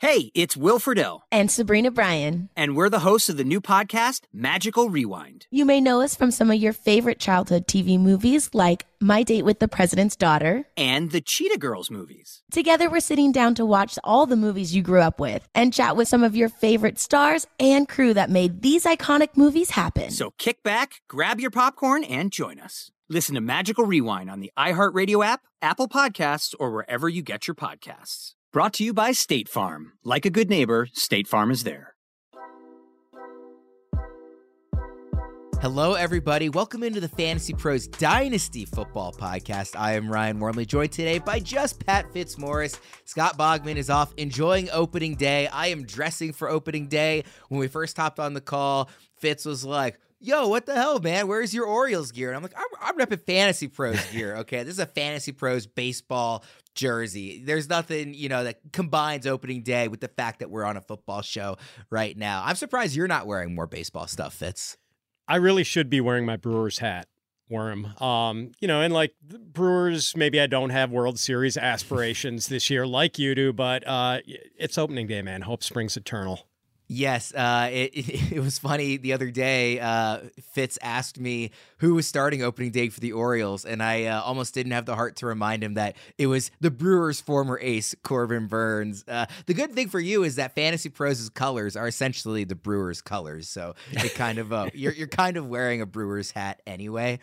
Hey, it's Will Friedle. And Sabrina Bryan. And we're the hosts of the new podcast, Magical Rewind. You may know us from some of your favorite childhood TV movies like My Date with the President's Daughter and the Cheetah Girls movies. Together, we're sitting down to watch all the movies you grew up with and chat with some of your favorite stars and crew that made these iconic movies happen. So kick back, grab your popcorn, and join us. Listen to Magical Rewind on the iHeartRadio app, Apple Podcasts, or wherever you get your podcasts. Brought to you by State Farm. Like a good neighbor, State Farm is there. Hello, everybody. Welcome into the Fantasy Pros Dynasty Football Podcast. I am Ryan Wormley, joined today by just Pat Fitzmaurice. Scott Bogman is off enjoying opening day. I am dressing for opening day. When we first hopped on the call, Fitz was like, yo, what the hell, man? Where's your Orioles gear? And I'm like, I'm repping Fantasy Pros gear, okay? This is a Fantasy Pros baseball jersey. There's nothing, that combines opening day with the fact that we're on a football show right now. I'm surprised you're not wearing more baseball stuff, Fitz. I really should be wearing my Brewers hat, Worm. And like the Brewers, maybe I don't have World Series aspirations this year like you do, but it's opening day, man. Hope springs eternal. Yes, it was funny the other day. Fitz asked me who was starting opening day for the Orioles, and I almost didn't have the heart to remind him that it was the Brewers' former ace, Corbin Burns. The good thing for you is that Fantasy Pros' colors are essentially the Brewers' colors, so it kind of you're kind of wearing a Brewers hat anyway.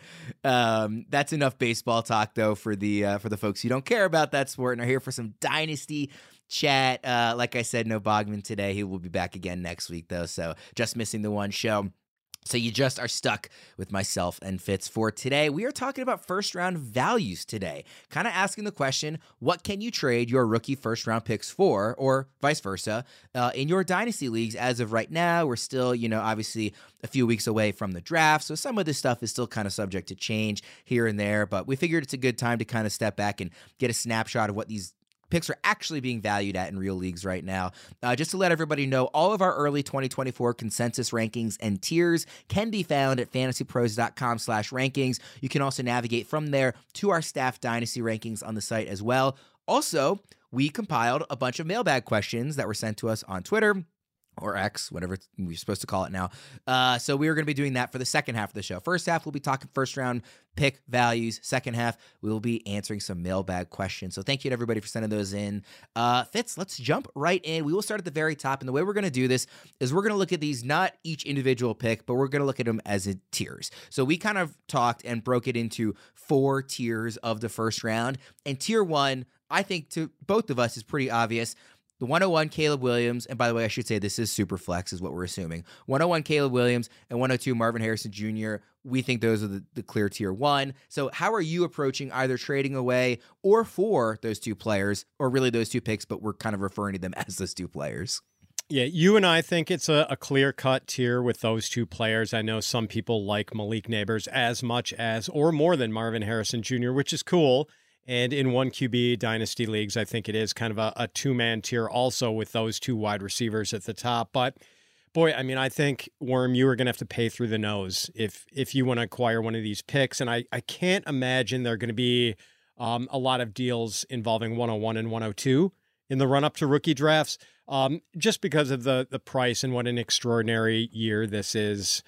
That's enough baseball talk though for the folks who don't care about that sport and are here for some dynasty chat. Like I said, no Bogman today. He will be back again next week, though, so just missing the one show. So you just are stuck with myself and Fitz for today. We are talking about first-round values today, kind of asking the question, what can you trade your rookie first-round picks for, or vice versa, in your dynasty leagues as of right now? We're still, obviously a few weeks away from the draft, so some of this stuff is still kind of subject to change here and there, but we figured it's a good time to kind of step back and get a snapshot of what these picks are actually being valued at in real leagues right now. Just to let everybody know, all of our early 2024 consensus rankings and tiers can be found at fantasypros.com/rankings. You can also navigate from there to our staff dynasty rankings on the site as well. Also, we compiled a bunch of mailbag questions that were sent to us on Twitter, or X, whatever we're supposed to call it now. So we are going to be doing that for the second half of the show. First half, we'll be talking first round pick values. Second half, we will be answering some mailbag questions. So thank you to everybody for sending those in. Fitz, let's jump right in. We will start at the very top. And the way we're going to do this is we're going to look at these, not each individual pick, but we're going to look at them as in tiers. So we kind of talked and broke it into 4 tiers of the first round. And tier 1, I think to both of us is pretty obvious. The 101 Caleb Williams, and by the way, I should say this is super flex is what we're assuming. 101 Caleb Williams and 102 Marvin Harrison Jr., we think those are the clear tier 1. So how are you approaching either trading away or for those 2 players, or really those 2 picks, but we're kind of referring to them as those 2 players? Yeah, you and I think it's a clear-cut tier with those 2 players. I know some people like Malik Neighbors as much as or more than Marvin Harrison Jr., which is cool. And in 1QB dynasty leagues, I think it is kind of a 2-man tier also with those 2 wide receivers at the top. But boy, I mean, I think, Worm, you are going to have to pay through the nose if you want to acquire one of these picks. And I can't imagine there are going to be a lot of deals involving 101 and 102 in the run-up to rookie drafts, just because of the price and what an extraordinary year this is.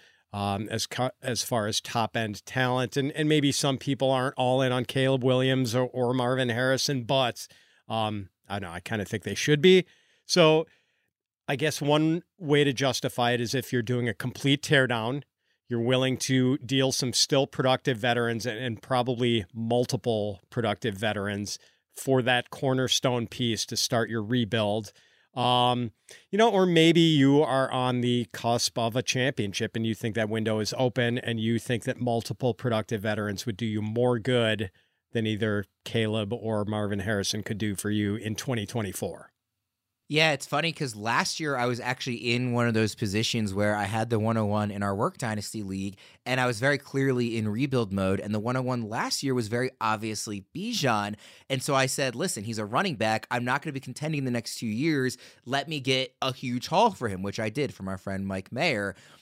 As far as top-end talent. And maybe some people aren't all in on Caleb Williams or Marvin Harrison, but I don't know, I kind of think they should be. So I guess one way to justify it is if you're doing a complete teardown, you're willing to deal some still productive veterans and probably multiple productive veterans for that cornerstone piece to start your rebuild. Or maybe you are on the cusp of a championship and you think that window is open and you think that multiple productive veterans would do you more good than either Caleb or Marvin Harrison could do for you in 2024. Yeah, it's funny because last year I was actually in one of those positions where I had the 101 in our work dynasty league, and I was very clearly in rebuild mode, and the 101 last year was very obviously Bijan. And so I said, listen, he's a running back. I'm not going to be contending the next 2 years. Let me get a huge haul for him, which I did from our friend Mike Mayer.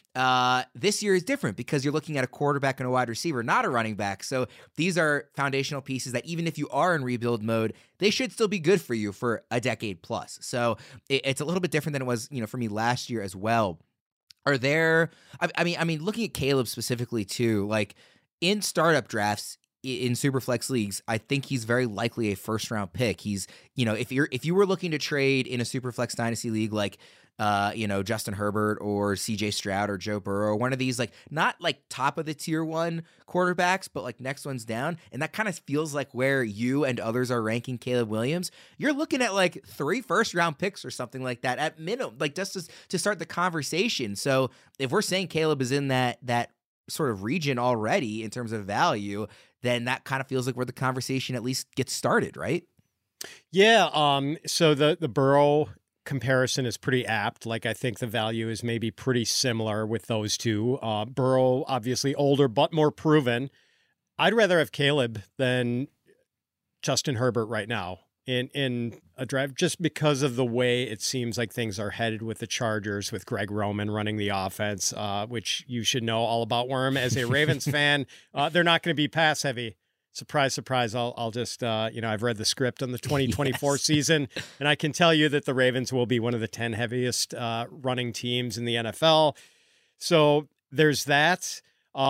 This year is different because you're looking at a quarterback and a wide receiver, not a running back. So these are foundational pieces that even if you are in rebuild mode, they should still be good for you for a decade plus. So it's a little bit different than it was, for me last year as well. Are there, I mean, looking at Caleb specifically too, like in startup drafts, in Superflex leagues, I think he's very likely a first round pick. He's, if you were looking to trade in a Superflex dynasty league, like, Justin Herbert or CJ Stroud or Joe Burrow, one of these, like, not like top of the tier one quarterbacks, but like next one's down. And that kind of feels like where you and others are ranking Caleb Williams. You're looking at like 3 first round picks or something like that at minimum, like just to start the conversation. So if we're saying Caleb is in that sort of region already in terms of value, then that kind of feels like where the conversation at least gets started, right? Yeah. So the Burrow comparison is pretty apt. Like, I think the value is maybe pretty similar with those two. Burrow, obviously older, but more proven. I'd rather have Caleb than Justin Herbert right now in a draft, just because of the way it seems like things are headed with the Chargers, with Greg Roman running the offense, which you should know all about, Worm. As a Ravens fan, they're not going to be pass heavy. Surprise, surprise. I'll just, I've read the script on the 2024 season, and I can tell you that the Ravens will be one of the 10 heaviest running teams in the NFL. So there's that.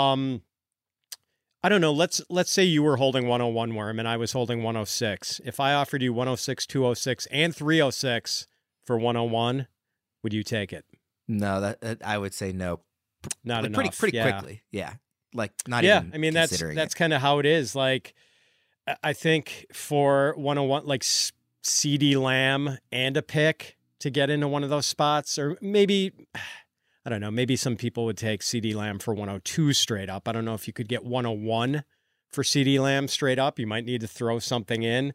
I don't know. Let's say you were holding 101, Worm, and I was holding 106. If I offered you 106, 206, and 306 for 101, would you take it? No, that I would say no. Not like enough. Pretty quickly. Yeah. Like not even. I mean, considering that's kind of how it is. Like, I think for 101, like CD Lamb and a pick to get into one of those spots, or maybe, I don't know, maybe some people would take CD Lamb for 102 straight up. I don't know if you could get 101 for CD Lamb straight up. You might need to throw something in.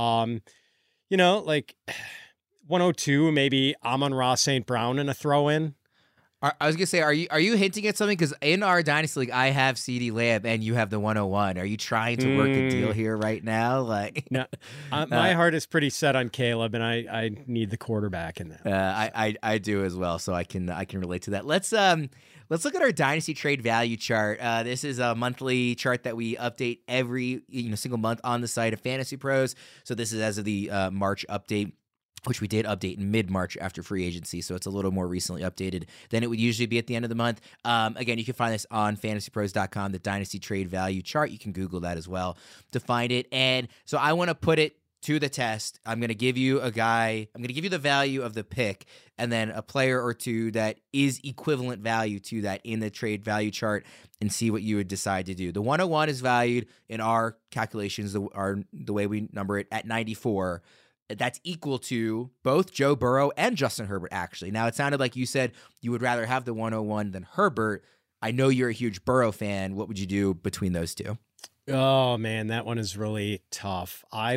Like 102, maybe Amon-Ra St. Brown in a throw in. I was gonna say, are you hinting at something? Because in our Dynasty League, I have CD Lamb and you have the 101. Are you trying to work a deal here right now? Like, no, my heart is pretty set on Caleb, and I need the quarterback in that. I do as well, so I can relate to that. Let's look at our Dynasty trade value chart. This is a monthly chart that we update every single month on the site of Fantasy Pros. So this is as of the March update, which we did update in mid-March after free agency, so it's a little more recently updated than it would usually be at the end of the month. Again, you can find this on fantasypros.com, the Dynasty Trade Value chart. You can Google that as well to find it. And so I want to put it to the test. I'm going to give you the value of the pick, and then a player or two that is equivalent value to that in the trade value chart, and see what you would decide to do. The 101 is valued in our calculations, the way we number it, at 94. That's equal to both Joe Burrow and Justin Herbert, actually. Now, it sounded like you said you would rather have the 101 than Herbert. I know you're a huge Burrow fan. What would you do between those two? Oh, man, that one is really tough. I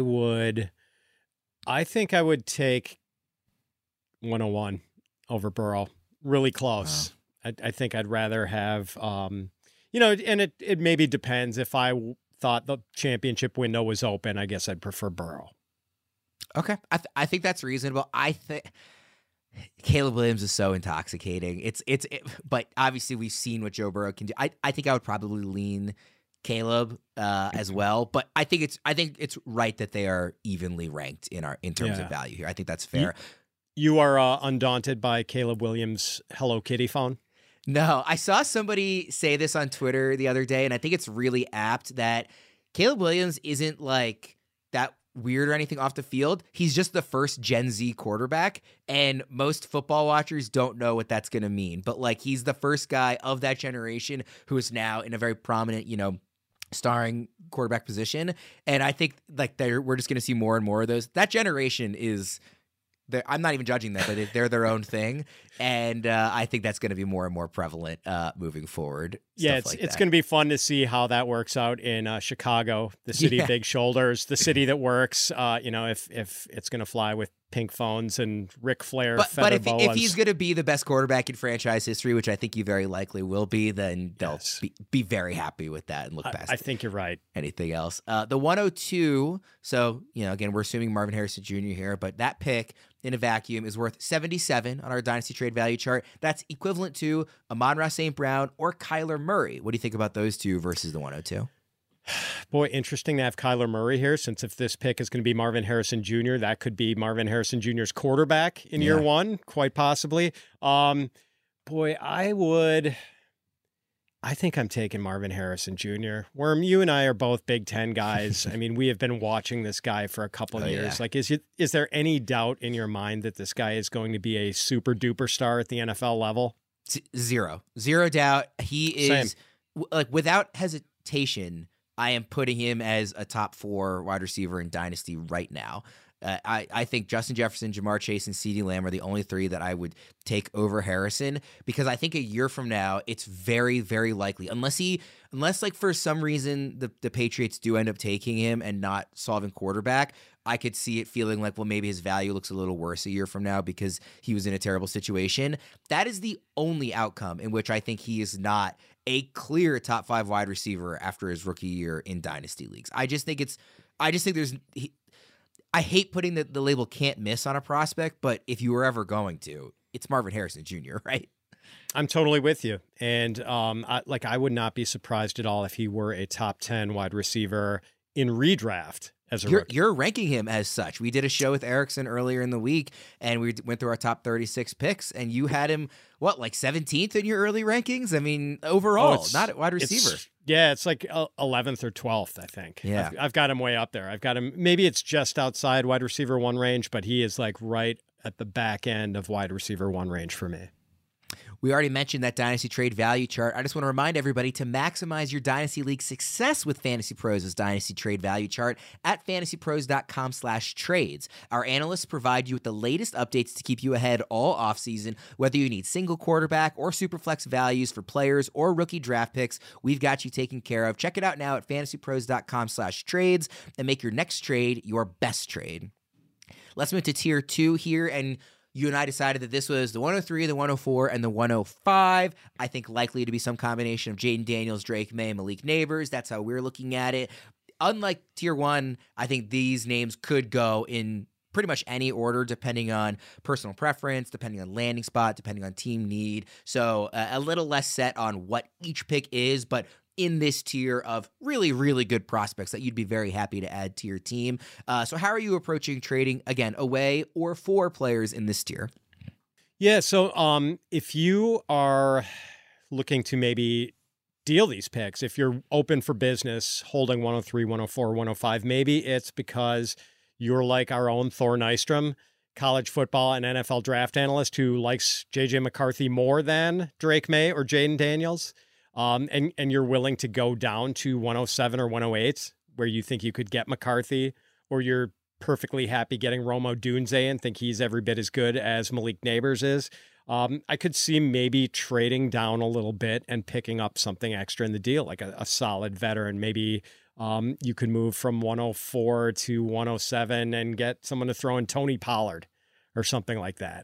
think I would take 101 over Burrow. Really close. Wow. I think I'd rather have, and it maybe depends. If I thought the championship window was open, I guess I'd prefer Burrow. Okay. I think that's reasonable. I think Caleb Williams is so intoxicating. But obviously we've seen what Joe Burrow can do. I think I would probably lean Caleb as well, but I think it's right that they are evenly ranked in terms of value here. I think that's fair. You are undaunted by Caleb Williams' Hello Kitty phone? No, I saw somebody say this on Twitter the other day, and I think it's really apt that Caleb Williams isn't like that weird or anything off the field. He's just the first Gen Z quarterback, and most football watchers don't know what that's going to mean. But like, he's the first guy of that generation who is now in a very prominent, starring quarterback position. And I think like we're just going to see more and more of those. That generation is, I'm not even judging them, but they're their own thing. And I think that's going to be more and more prevalent moving forward. Yeah, it's going to be fun to see how that works out in Chicago, the city of big shoulders, the city that works. If it's going to fly with pink phones and Ric Flair But feather if boas. he's going to be the best quarterback in franchise history, which I think he very likely will be, then they'll be very happy with that and look past I think you're right. anything else. The 102, so, again, we're assuming Marvin Harrison Jr. here, but that pick in a vacuum is worth 77 on our Dynasty Trade Value chart. That's equivalent to Amon-Ra St. Brown or Kyler Murray. What do you think about those two versus the 102? Boy, interesting to have Kyler Murray here, since if this pick is going to be Marvin Harrison Jr., that could be Marvin Harrison Jr.'s quarterback in year one, quite possibly. Boy, I think I'm taking Marvin Harrison Jr. Worm, you and I are both Big Ten guys. I mean, we have been watching this guy for a couple of years. Yeah. Like, is there any doubt in your mind that this guy is going to be a super duper star at the NFL level? Zero doubt. He is, without hesitation, I am putting him as a top 4 wide receiver in Dynasty right now. I think Justin Jefferson, Jamar Chase, and CeeDee Lamb are the only 3 that I would take over Harrison, because I think a year from now, it's very, very likely, unless like for some reason the Patriots do end up taking him and not solving quarterback, I could see it feeling like, well, maybe his value looks a little worse a year from now because he was in a terrible situation. That is the only outcome in which I think he is not a clear top 5 wide receiver after his rookie year in Dynasty leagues. I hate putting the label can't miss on a prospect, but if you were ever going to, it's Marvin Harrison Jr., right? I'm totally with you. And I would not be surprised at all if he were a top 10 wide receiver in redraft as a rookie. You're ranking him as such. We did a show with Erickson earlier in the week, and we went through our top 36 picks, and you had him, 17th in your early rankings? I mean, overall, not at wide receiver. It's like 11th or 12th, I think. Yeah. I've got him way up there. I've got him, maybe it's just outside wide receiver 1 range, but he is like right at the back end of wide receiver 1 range for me. We already mentioned that Dynasty Trade Value chart. I just want to remind everybody to maximize your Dynasty League success with Fantasy Pros' Dynasty Trade Value chart at fantasypros.com/trades. Our analysts provide you with the latest updates to keep you ahead all offseason. Whether you need single quarterback or superflex values for players or rookie draft picks, we've got you taken care of. Check it out now at fantasypros.com/trades and make your next trade your best trade. Let's move to tier 2 here, and you and I decided that this was the 103, the 104, and the 105. I think likely to be some combination of Jaden Daniels, Drake May, and Malik Neighbors. That's how we're looking at it. Unlike tier 1, I think these names could go in pretty much any order depending on personal preference, depending on landing spot, depending on team need. So a little less set on what each pick is, but in this tier of really, really good prospects that you'd be very happy to add to your team. So how are you approaching trading, again, away or for players in this tier? Yeah, so if you are looking to maybe deal these picks, if you're open for business holding 103, 104, 105, maybe it's because you're like our own Thor Nystrom, college football and NFL draft analyst who likes J.J. McCarthy more than Drake May or Jaden Daniels. And you're willing to go down to 107 or 108 where you think you could get McCarthy, or you're perfectly happy getting Rome Odunze and think he's every bit as good as Malik Neighbors is. I could see maybe trading down a little bit and picking up something extra in the deal, like a solid veteran. Maybe you could move from 104 to 107 and get someone to throw in Tony Pollard or something like that.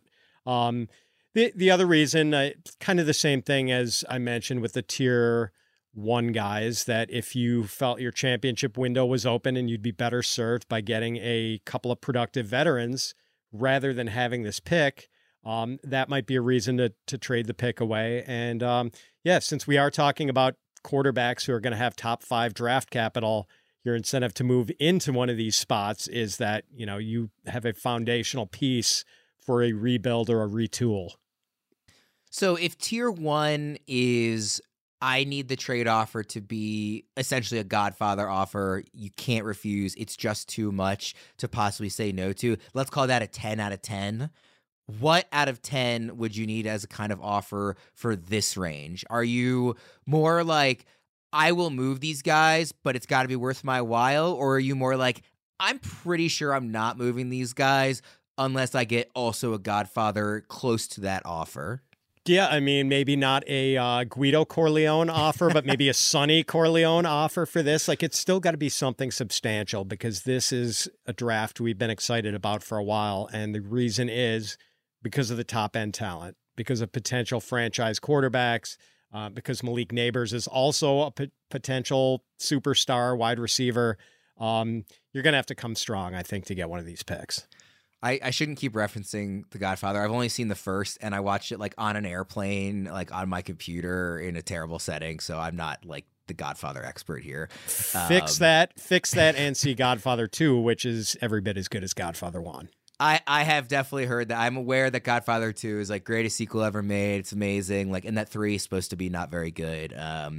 The other reason, kind of the same thing as I mentioned with the tier 1 guys, that if you felt your championship window was open and you'd be better served by getting a couple of productive veterans rather than having this pick, that might be a reason to trade the pick away. And since we are talking about quarterbacks who are going to have top 5 draft capital, your incentive to move into one of these spots is that, you have a foundational piece for a rebuild or a retool. So if tier 1 is, I need the trade offer to be essentially a Godfather offer, you can't refuse, it's just too much to possibly say no to, let's call that a 10 out of 10. What out of 10 would you need as a kind of offer for this range? Are you more like, I will move these guys, but it's got to be worth my while? Or are you more like, I'm pretty sure I'm not moving these guys unless I get also a Godfather close to that offer? Yeah, I mean, maybe not a Guido Corleone offer, but maybe a Sonny Corleone offer for this. Like, it's still got to be something substantial because this is a draft we've been excited about for a while. And the reason is because of the top-end talent, because of potential franchise quarterbacks, because Malik Neighbors is also a potential superstar wide receiver. You're going to have to come strong, I think, to get one of these picks. I shouldn't keep referencing The Godfather. I've only seen the first, and I watched it like on an airplane, like on my computer in a terrible setting. So I'm not like the Godfather expert here. Fix that, and see Godfather 2, which is every bit as good as Godfather 1. I have definitely heard that. I'm aware that Godfather 2 is like greatest sequel ever made. It's amazing. Like, and that 3 is supposed to be not very good.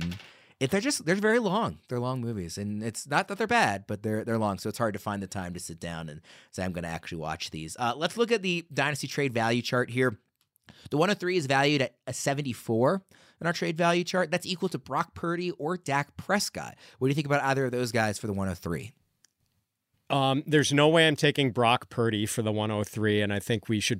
They're very long. They're long movies, and it's not that they're bad, but they're long. So it's hard to find the time to sit down and say I'm going to actually watch these. Let's look at the Dynasty trade value chart here. The 103 is valued at a 74 in our trade value chart. That's equal to Brock Purdy or Dak Prescott. What do you think about either of those guys for the 103? There's no way I'm taking Brock Purdy for the 103, and I think we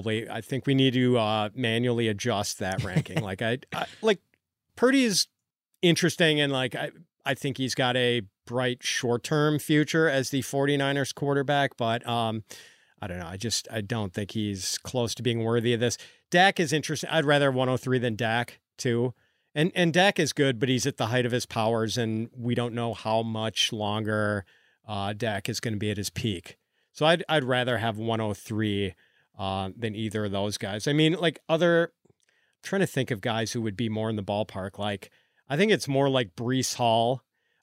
need to manually adjust that ranking. Like Purdy is interesting, and like I think he's got a bright short-term future as the 49ers quarterback, but I don't know. I don't think he's close to being worthy of this. Dak is interesting. I'd rather 103 than Dak too. And Dak is good, but he's at the height of his powers, and we don't know how much longer Dak is going to be at his peak. So I'd rather have 103 than either of those guys. I mean, I'm trying to think of guys who would be more in the ballpark. Like, I think it's more like Breece Hall,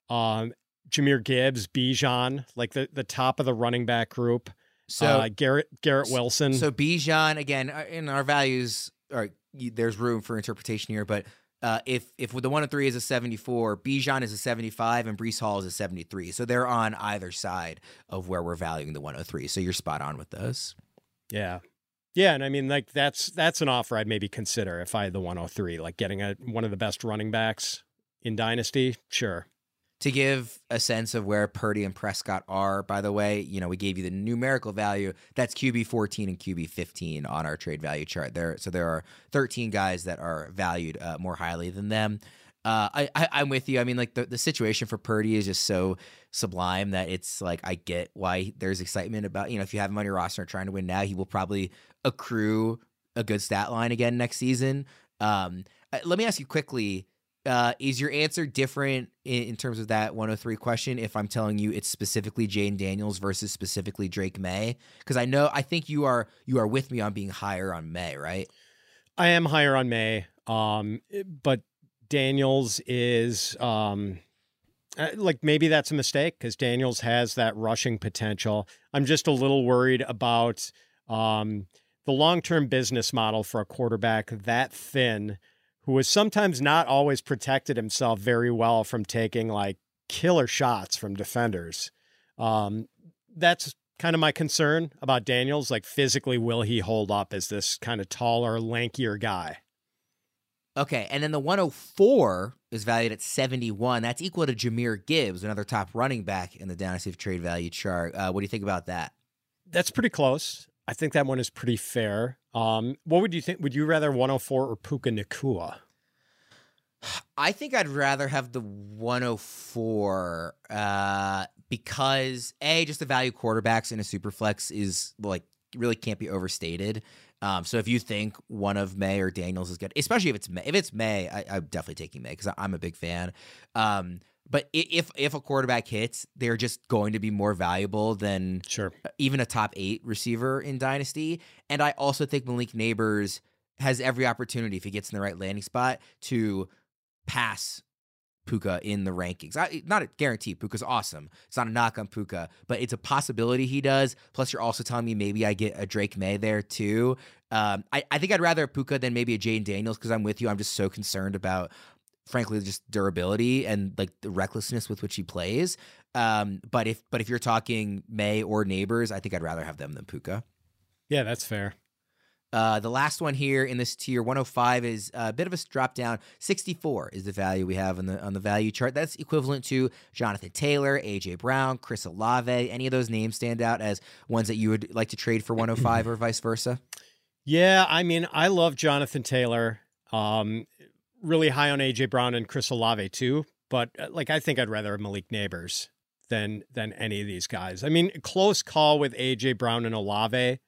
Jahmyr Gibbs, Bijan, like the top of the running back group. So Garrett Wilson. So Bijan, again, in our values, there's room for interpretation here, but if the 103 is a 74, Bijan is a 75, and Breece Hall is a 73. So they're on either side of where we're valuing the 103. So you're spot on with those. Yeah. Yeah, and I mean, like, that's an offer I'd maybe consider if I had the 103, like getting one of the best running backs in Dynasty, sure. To give a sense of where Purdy and Prescott are, by the way, we gave you the numerical value. That's QB 14 and QB 15 on our trade value chart. So there are 13 guys that are valued more highly than them. I'm with you. I mean, like the situation for Purdy is just so sublime that it's like, I get why there's excitement about, if you have him on your roster and trying to win now, he will probably accrue a good stat line again next season. Let me ask you quickly, is your answer different in terms of that 103 question if I'm telling you it's specifically Jayden Daniels versus specifically Drake May? Because I think you are with me on being higher on May, right? I am higher on May, but Daniels is maybe that's a mistake because Daniels has that rushing potential. I'm just a little worried about the long-term business model for a quarterback that thin, who has sometimes not always protected himself very well from taking like killer shots from defenders. That's kind of my concern about Daniels. Like, physically, will he hold up as this kind of taller, lankier guy? Okay, and then the 104 is valued at 71. That's equal to Jahmyr Gibbs, another top running back in the Dynasty trade value chart. What do you think about that? That's pretty close. I think that one is pretty fair. What would you think? Would you rather 104 or Puka Nacua? I think I'd rather have the 104 because just the value quarterbacks in a super flex is like really can't be overstated. So if you think one of May or Daniels is good, especially if it's May, I'm definitely taking May because I'm a big fan. But if a quarterback hits, they're just going to be more valuable than even a top 8 receiver in Dynasty. And I also think Malik Neighbors has every opportunity, if he gets in the right landing spot, to pass Puka in the rankings. Not a guarantee. Puka's awesome. It's not a knock on Puka, but it's a possibility he does. Plus, you're also telling me maybe I get a Drake May there too. I think I'd rather Puka than maybe a Jayden Daniels because I'm with you. I'm just so concerned about, frankly, just durability and like the recklessness with which he plays. But if you're talking May or Neighbors, I think I'd rather have them than Puka. Yeah, that's fair. The last one here in this tier, 105, is a bit of a drop down. 64 is the value we have on the value chart. That's equivalent to Jonathan Taylor, A.J. Brown, Chris Olave. Any of those names stand out as ones that you would like to trade for 105 or vice versa? Yeah, I mean, I love Jonathan Taylor. Really high on AJ Brown and Chris Olave too, but like I think I'd rather have Malik Neighbors than any of these guys. I mean, close call with AJ Brown and Olave.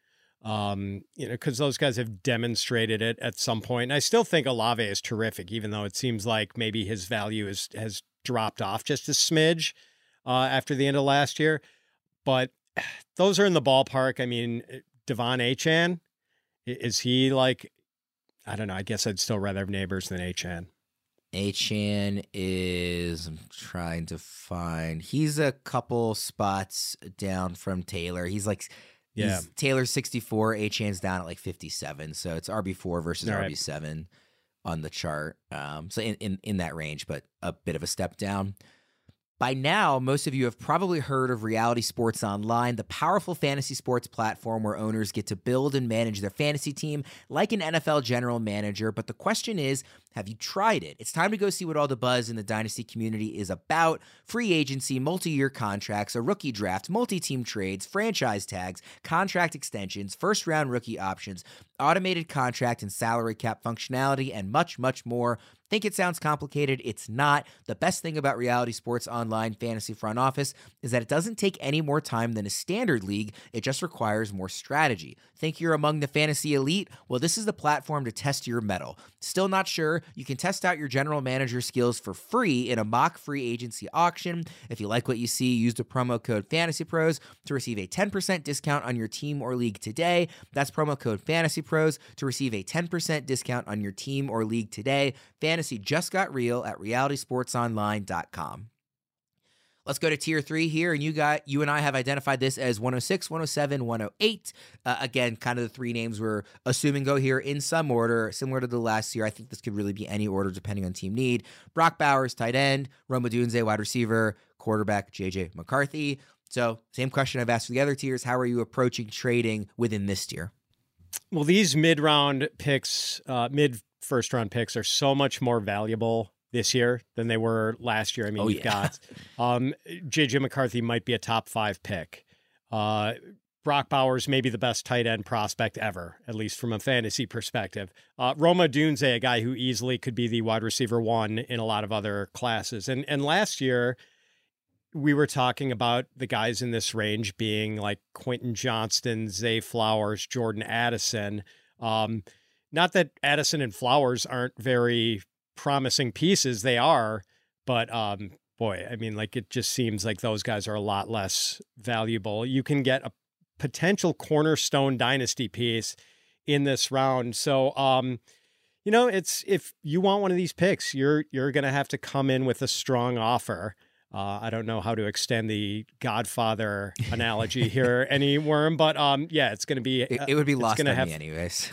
Because those guys have demonstrated it at some point. And I still think Olave is terrific, even though it seems like maybe his value has dropped off just a smidge after the end of last year. But those are in the ballpark. I mean, Devon Achane, is he like, I don't know, I guess I'd still rather have Neighbors than Achane. Achane is, I'm trying to find, he's a couple spots down from Taylor. He's like, Taylor's 64, Achane's down at like 57. So it's RB4 versus RB7 on the chart. So in that range, but a bit of a step down. By now, most of you have probably heard of Reality Sports Online, the powerful fantasy sports platform where owners get to build and manage their fantasy team like an NFL general manager. But the question is, have you tried it? It's time to go see what all the buzz in the Dynasty community is about. Free agency, multi-year contracts, a rookie draft, multi-team trades, franchise tags, contract extensions, first-round rookie options, automated contract and salary cap functionality, and much, much more. Think it sounds complicated? It's not. The best thing about Reality Sports Online Fantasy Front Office is that it doesn't take any more time than a standard league. It just requires more strategy. Think you're among the fantasy elite? Well, this is the platform to test your mettle. Still not sure? You can test out your general manager skills for free in a mock free agency auction. If you like what you see, use the promo code FantasyPros to receive a 10% discount on your team or league today. That's promo code FantasyPros to receive a 10% discount on your team or league today. Fantasy just got real at realitysportsonline.com. Let's go to tier 3 here, and you and I have identified this as 106, 107, 108. Again, kind of the three names we're assuming go here in some order, similar to the last year. I think this could really be any order depending on team need. Brock Bowers, tight end. Rome Odunze, wide receiver. Quarterback, J.J. McCarthy. So same question I've asked for the other tiers. How are you approaching trading within this tier? Well, these mid-round picks, mid-first-round picks are so much more valuable this year than they were last year. I mean, you've got J.J. McCarthy might be a top 5 pick. Brock Bowers may be the best tight end prospect ever, at least from a fantasy perspective. Rome Odunze, a guy who easily could be the wide receiver 1 in a lot of other classes. And last year, we were talking about the guys in this range being like Quentin Johnston, Zay Flowers, Jordan Addison. Not that Addison and Flowers aren't very promising pieces, they are, but boy, I mean, like, it just seems like those guys are a lot less valuable. You can get a potential cornerstone dynasty piece in this round. So it's, if you want one of these picks, you're going to have to come in with a strong offer. I don't know how to extend the Godfather analogy here, any worm, but it's going to be. It would be lost on me anyways.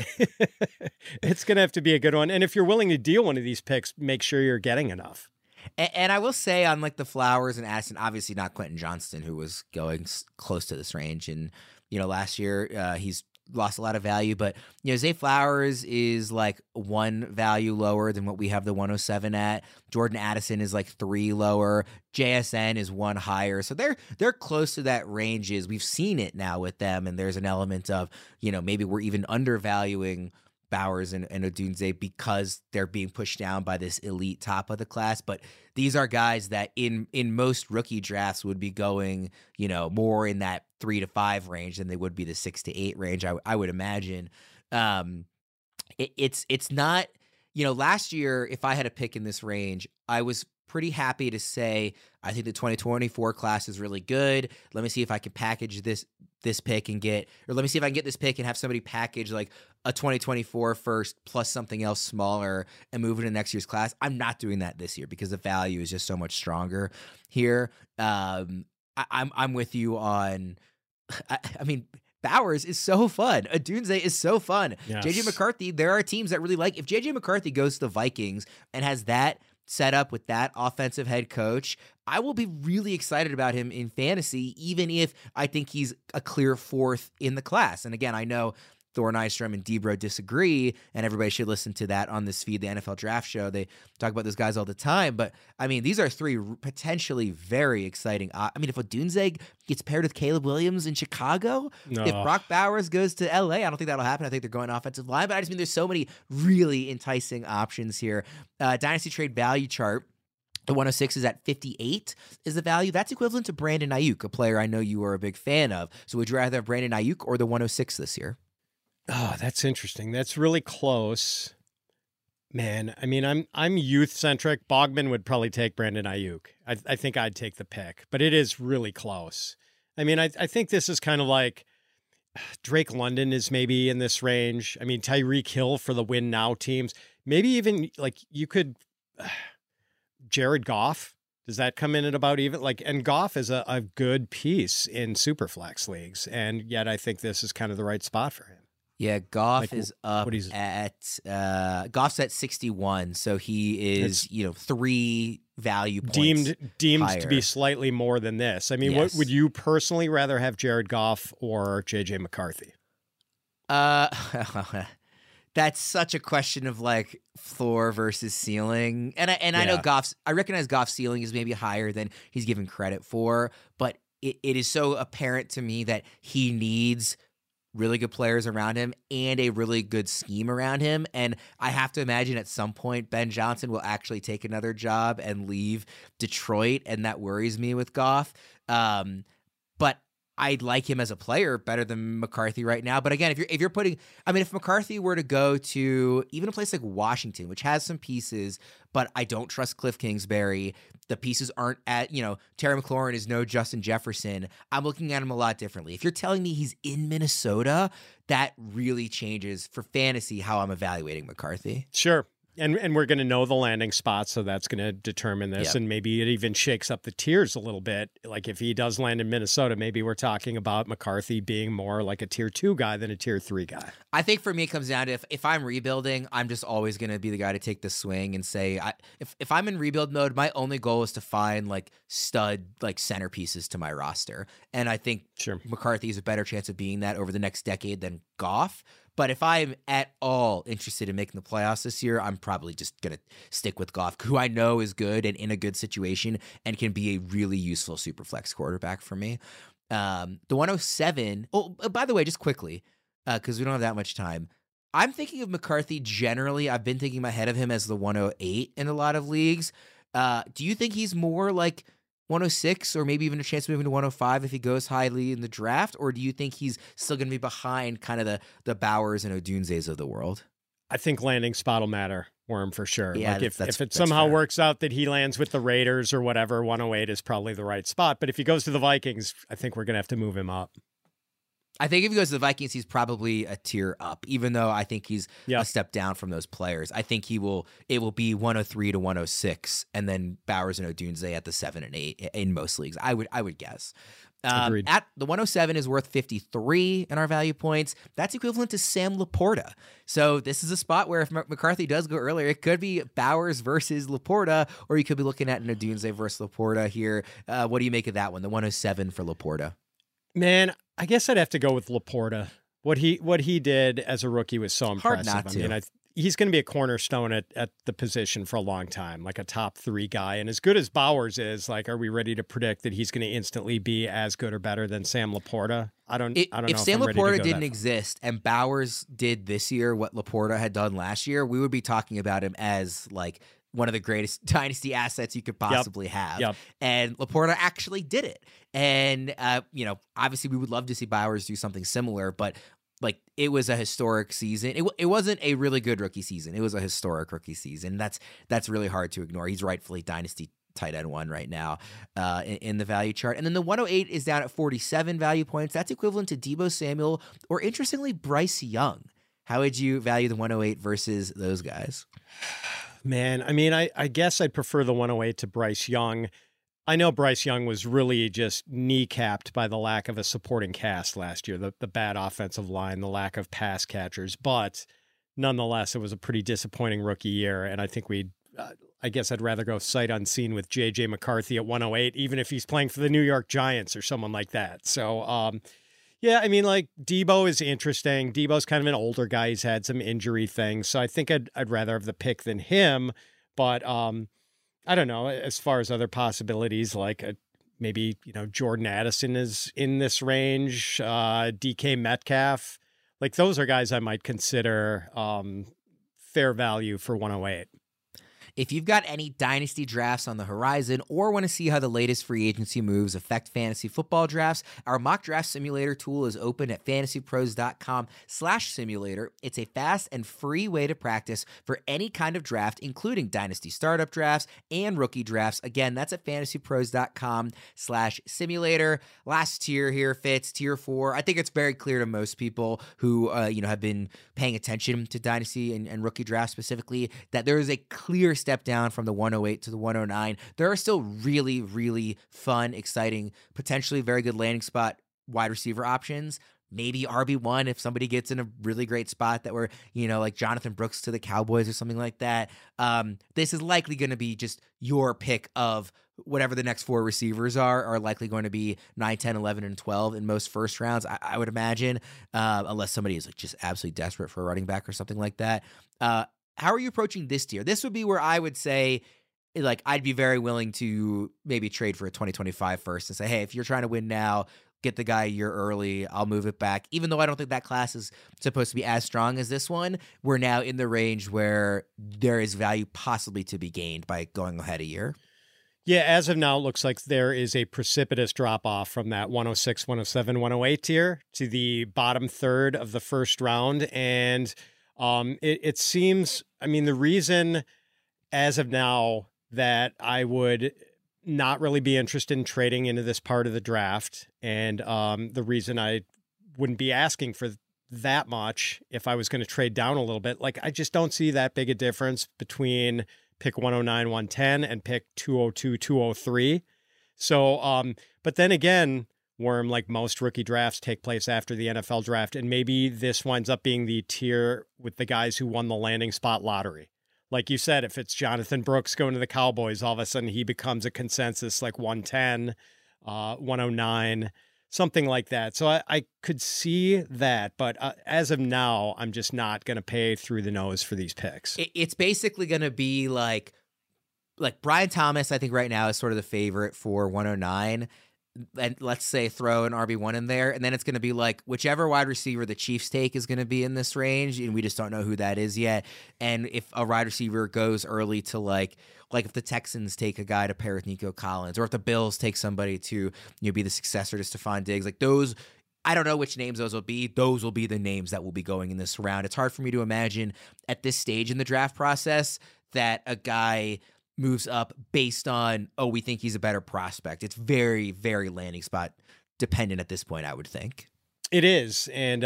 It's going to have to be a good one, and if you're willing to deal one of these picks, make sure you're getting enough. And I will say, on like the Flowers and Addison, obviously not Quentin Johnston, who was going close to this range, and last year he's lost a lot of value, but Zay Flowers is like 1 value lower than what we have the 107 at. Jordan Addison is like 3 lower. JSN is 1 higher. So they're close to that ranges. We've seen it now with them, and there's an element of, maybe we're even undervaluing Bowers and Odunze because they're being pushed down by this elite top of the class. But these are guys that in most rookie drafts would be going, more in that 3 to 5 range than they would be the 6 to 8 range, I would imagine. It's not, last year, if I had a pick in this range, I was pretty happy to say, I think the 2024 class is really good. Let me see if I can package this pick and let me see if I can get this pick and have somebody package like a 2024 first plus something else smaller and move it to next year's class. I'm not doing that this year because the value is just so much stronger here. I'm with you on, I mean, Bowers is so fun. Odunze is so fun. Yes. JJ McCarthy, there are teams that really like, if JJ McCarthy goes to the Vikings and has that set up with that offensive head coach, I will be really excited about him in fantasy, even if I think he's a clear 4th in the class. And again, I know Thor Nystrom and Debro disagree, and everybody should listen to that on this feed, the NFL Draft Show. They talk about those guys all the time. But, I mean, these are three potentially very exciting. I mean, if Odunze gets paired with Caleb Williams in Chicago, if Brock Bowers goes to LA, I don't think that'll happen. I think they're going offensive line. But I just mean there's so many really enticing options here. Dynasty trade value chart. The 106 is at 58 is the value. That's equivalent to Brandon Ayuk, a player I know you are a big fan of. So would you rather have Brandon Ayuk or the 106 this year? Oh, that's interesting. That's really close. Man, I mean, I'm youth-centric. Bogman would probably take Brandon Ayuk. I think I'd take the pick, but it is really close. I mean, I think this is kind of like Drake London is maybe in this range. I mean, Tyreek Hill for the win now teams. Maybe even like you could Jared Goff. Does that come in at about even? Like, and Goff is a good piece in Superflex leagues, and yet I think this is kind of the right spot for him. Yeah, Goff is up at Goff's at 61, so he is 3 value points deemed higher. To be slightly more than this. I mean, What would you personally rather have, Jared Goff or JJ McCarthy? That's such a question of like floor versus ceiling, and I know I recognize Goff's ceiling is maybe higher than he's given credit for, but it is so apparent to me that he needs really good players around him and a really good scheme around him. And I have to imagine at some point Ben Johnson will actually take another job and leave Detroit, and that worries me with Goff. But I like him as a player better than McCarthy right now. But again, if you're putting, I mean, if McCarthy were to go to even a place like Washington, which has some pieces, but I don't trust Cliff Kingsbury. The pieces aren't at, Terry McLaurin is no Justin Jefferson. I'm looking at him a lot differently. If you're telling me he's in Minnesota, that really changes for fantasy how I'm evaluating McCarthy. Sure. And we're going to know the landing spot, so that's going to determine this. Yep. And maybe it even shakes up the tiers a little bit. Like if he does land in Minnesota, maybe we're talking about McCarthy being more like a tier 2 guy than a tier 3 guy. I think for me, it comes down to if I'm rebuilding, I'm just always going to be the guy to take the swing and say, if I'm in rebuild mode, my only goal is to find like stud like centerpieces to my roster. And I think McCarthy has a better chance of being that over the next decade than Goff. But if I'm at all interested in making the playoffs this year, I'm probably just going to stick with Goff, who I know is good and in a good situation and can be a really useful super flex quarterback for me. The 107, by the way, just quickly, because we don't have that much time, I'm thinking of McCarthy generally. I've been thinking ahead of him as the 108 in a lot of leagues. Do you think he's more like 106 or maybe even a chance of moving to 105 if he goes highly in the draft? Or do you think he's still going to be behind kind of the Bowers and Odunzes of the world? I think landing spot will matter for him for sure. Yeah, like if it somehow fair. Works out that he lands with the Raiders or whatever, 108 is probably the right spot. But if he goes to the Vikings, I think we're going to have to move him up. I think if he goes to the Vikings, he's probably a tier up, even though I think he's a step down from those players. I think it will be 103 to 106, and then Bowers and Odunze at the 7 and 8 in most leagues. I would guess. At the 107 is worth 53 in our value points. That's equivalent to Sam Laporta. So this is a spot where if McCarthy does go earlier, it could be Bowers versus Laporta, or you could be looking at an Odunze versus Laporta here. What do you make of that one? The 107 for Laporta. Man, I guess I'd have to go with Laporta. What he did as a rookie was so impressive. Hard not to. I mean, he's going to be a cornerstone at the position for a long time, like a top 3 guy. And as good as Bowers is, like, are we ready to predict that he's going to instantly be as good or better than Sam Laporta? I don't know. If Sam Laporta didn't exist and Bowers did this year what Laporta had done last year, we would be talking about him as like one of the greatest dynasty assets you could possibly have. Yep. And Laporta actually did it. And, obviously we would love to see Bowers do something similar, but like it was a historic season. It wasn't a really good rookie season. It was a historic rookie season. That's really hard to ignore. He's rightfully dynasty tight end 1 right now in the value chart. And then the 108 is down at 47 value points. That's equivalent to Deebo Samuel or, interestingly, Bryce Young. How would you value the 108 versus those guys? Man, I mean, I guess I'd prefer the 108 to Bryce Young. I know Bryce Young was really just kneecapped by the lack of a supporting cast last year, the bad offensive line, the lack of pass catchers. But nonetheless, it was a pretty disappointing rookie year. And I think I guess I'd rather go sight unseen with J.J. McCarthy at 108, even if he's playing for the New York Giants or someone like that. So, Yeah, I mean, like Debo is interesting. Debo's kind of an older guy. He's had some injury things, so I think I'd rather have the pick than him. But I don't know. As far as other possibilities, like maybe Jordan Addison is in this range. DK Metcalf, like those are guys I might consider fair value for 108. If you've got any dynasty drafts on the horizon or want to see how the latest free agency moves affect fantasy football drafts, our mock draft simulator tool is open at fantasypros.com/simulator. It's a fast and free way to practice for any kind of draft, including dynasty startup drafts and rookie drafts. Again, that's at fantasypros.com/simulator. Last tier here, Fitz, tier 4. I think it's very clear to most people who have been paying attention to dynasty and rookie drafts specifically that there is a clear step down from the 108 to the 109. There are still really, really fun, exciting, potentially very good landing spot wide receiver options. Maybe RB1 if somebody gets in a really great spot that we're, like Jonathan Brooks to the Cowboys or something like that. This is likely going to be just your pick of whatever the next 4 receivers are likely going to be 9, 10, 11, and 12 in most first rounds, I would imagine, unless somebody is like just absolutely desperate for a running back or something like that. How are you approaching this tier? This would be where I would say, like, I'd be very willing to maybe trade for a 2025 first and say, hey, if you're trying to win now, get the guy a year early. I'll move it back. Even though I don't think that class is supposed to be as strong as this one, we're now in the range where there is value possibly to be gained by going ahead a year. Yeah, as of now, it looks like there is a precipitous drop-off from that 106, 107, 108 tier to the bottom third of the first round. And it seems, I mean, the reason as of now that I would not really be interested in trading into this part of the draft, and the reason I wouldn't be asking for that much if I was going to trade down a little bit, like I just don't see that big a difference between pick 109, 110 and pick 202, 203. So, but then again, Worm, like most rookie drafts take place after the NFL draft, and maybe this winds up being the tier with the guys who won the landing spot lottery. Like you said, if it's Jonathan Brooks going to the Cowboys, all of a sudden he becomes a consensus like 110, 109, something like that. So I could see that, but as of now, I'm just not going to pay through the nose for these picks. It's basically going to be like Brian Thomas, I think right now is sort of the favorite for 109. And let's say throw an RB1 in there, and then it's going to be like whichever wide receiver the Chiefs take is going to be in this range, and we just don't know who that is yet. And if a wide receiver goes early to like if the Texans take a guy to pair with Nico Collins, or if the Bills take somebody to be the successor to Stephon Diggs, like those, I don't know which names those will be. Those will be the names that will be going in this round. It's hard for me to imagine at this stage in the draft process that a guy moves up based on, we think he's a better prospect. It's very, very landing spot dependent at this point, I would think. It is. And,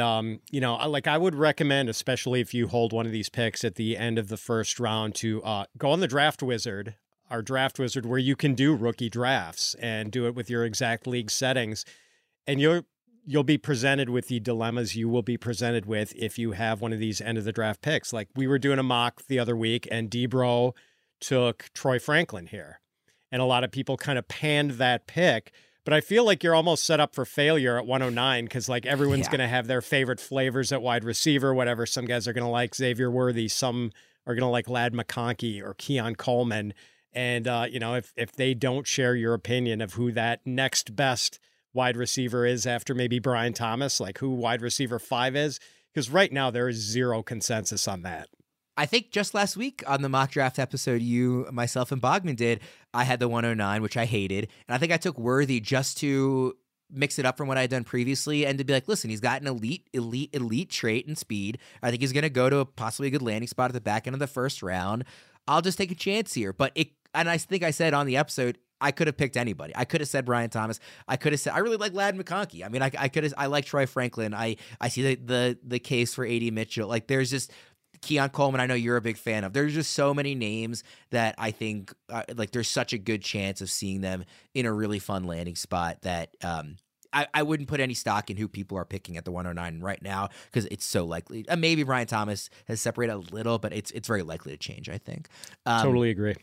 I would recommend, especially if you hold one of these picks at the end of the first round, to go on the Draft Wizard, our Draft Wizard, where you can do rookie drafts and do it with your exact league settings. And you'll be presented with the dilemmas you will be presented with if you have one of these end of the draft picks. Like we were doing a mock the other week, and Debro took Troy Franklin here. And a lot of people kind of panned that pick. But I feel like you're almost set up for failure at 109 because like everyone's going to have their favorite flavors at wide receiver, whatever. Some guys are going to like Xavier Worthy. Some are going to like Ladd McConkey or Keon Coleman. And, if they don't share your opinion of who that next best wide receiver is after maybe Brian Thomas, like who wide receiver 5 is, because right now there is zero consensus on that. I think just last week on the mock draft episode you, myself, and Bogman did, I had the 109, which I hated. And I think I took Worthy just to mix it up from what I had done previously and to be like, listen, he's got an elite trait and speed. I think he's going to go to possibly a good landing spot at the back end of the first round. I'll just take a chance here. And I think I said on the episode, I could have picked anybody. I could have said Brian Thomas. I could have said I really like Ladd McConkey. I mean, I like Troy Franklin. I see the case for A.D. Mitchell. Like there's just Keon Coleman, I know you're a big fan of. There's just so many names that I think there's such a good chance of seeing them in a really fun landing spot that I wouldn't put any stock in who people are picking at the 109 right now because it's so likely. Maybe Brian Thomas has separated a little, but it's very likely to change, I think. Totally agree.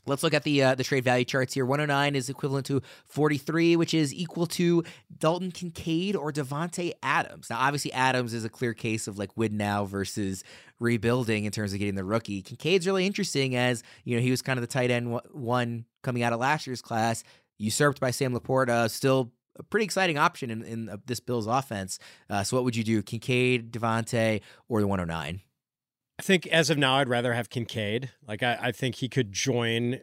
Let's look at the trade value charts here. 109 is equivalent to 43, which is equal to Dalton Kincaid or Davante Adams. Now, obviously, Adams is a clear case of like win now versus rebuilding in terms of getting the rookie. Kincaid's really interesting as, you know, he was kind of the tight end one coming out of last year's class, usurped by Sam Laporta, still a pretty exciting option in this Bills offense. So what would you do, Kincaid, Davante, or the 109? I think as of now, I'd rather have Kincaid. Like, I think he could join,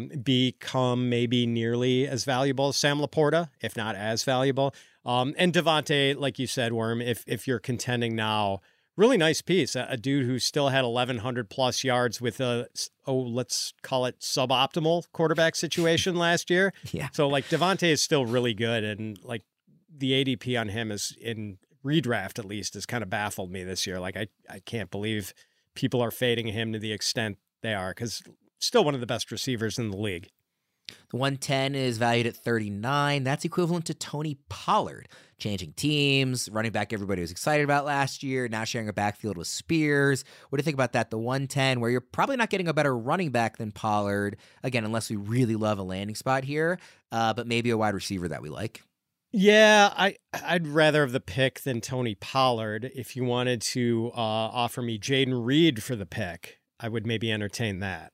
become maybe nearly as valuable as Sam Laporta, if not as valuable. And Davante, like you said, Worm, if you're contending now, really nice piece. A dude who still had 1,100 plus yards with let's call it suboptimal quarterback situation last year. Yeah. So like Davante is still really good. And like the ADP on him is in redraft, at least, has kind of baffled me this year. Like I can't believe people are fading him to the extent they are, because still one of the best receivers in the league. The 110 is valued at 39. That's equivalent to Tony Pollard. Changing teams, running back everybody was excited about last year, now sharing a backfield with Spears. What do you think about that? The 110, where you're probably not getting a better running back than Pollard, again, unless we really love a landing spot here, but maybe a wide receiver that we like. Yeah, I'd rather have the pick than Tony Pollard. If you wanted to offer me Jaden Reed for the pick, I would maybe entertain that.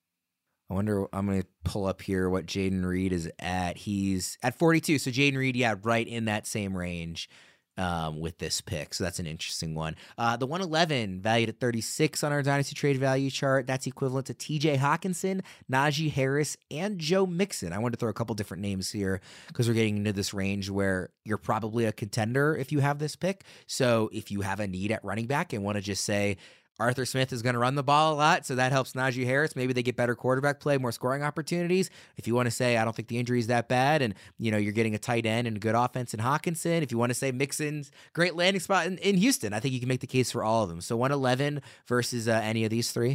I wonder, I'm going to pull up here what Jaden Reed is at. He's at 42. So Jaden Reed, yeah, right in that same range with this pick. So that's an interesting one. The 111 valued at 36 on our Dynasty Trade Value chart. That's equivalent to TJ Hawkinson, Najee Harris, and Joe Mixon. I wanted to throw a couple different names here because we're getting into this range where you're probably a contender if you have this pick. So if you have a need at running back and want to just say, Arthur Smith is going to run the ball a lot, so that helps Najee Harris. Maybe they get better quarterback play, more scoring opportunities. If you want to say, I don't think the injury is that bad, and you're getting a tight end and a good offense in Hawkinson. If you want to say Mixon's great landing spot in Houston, I think you can make the case for all of them. So 111 versus any of these three?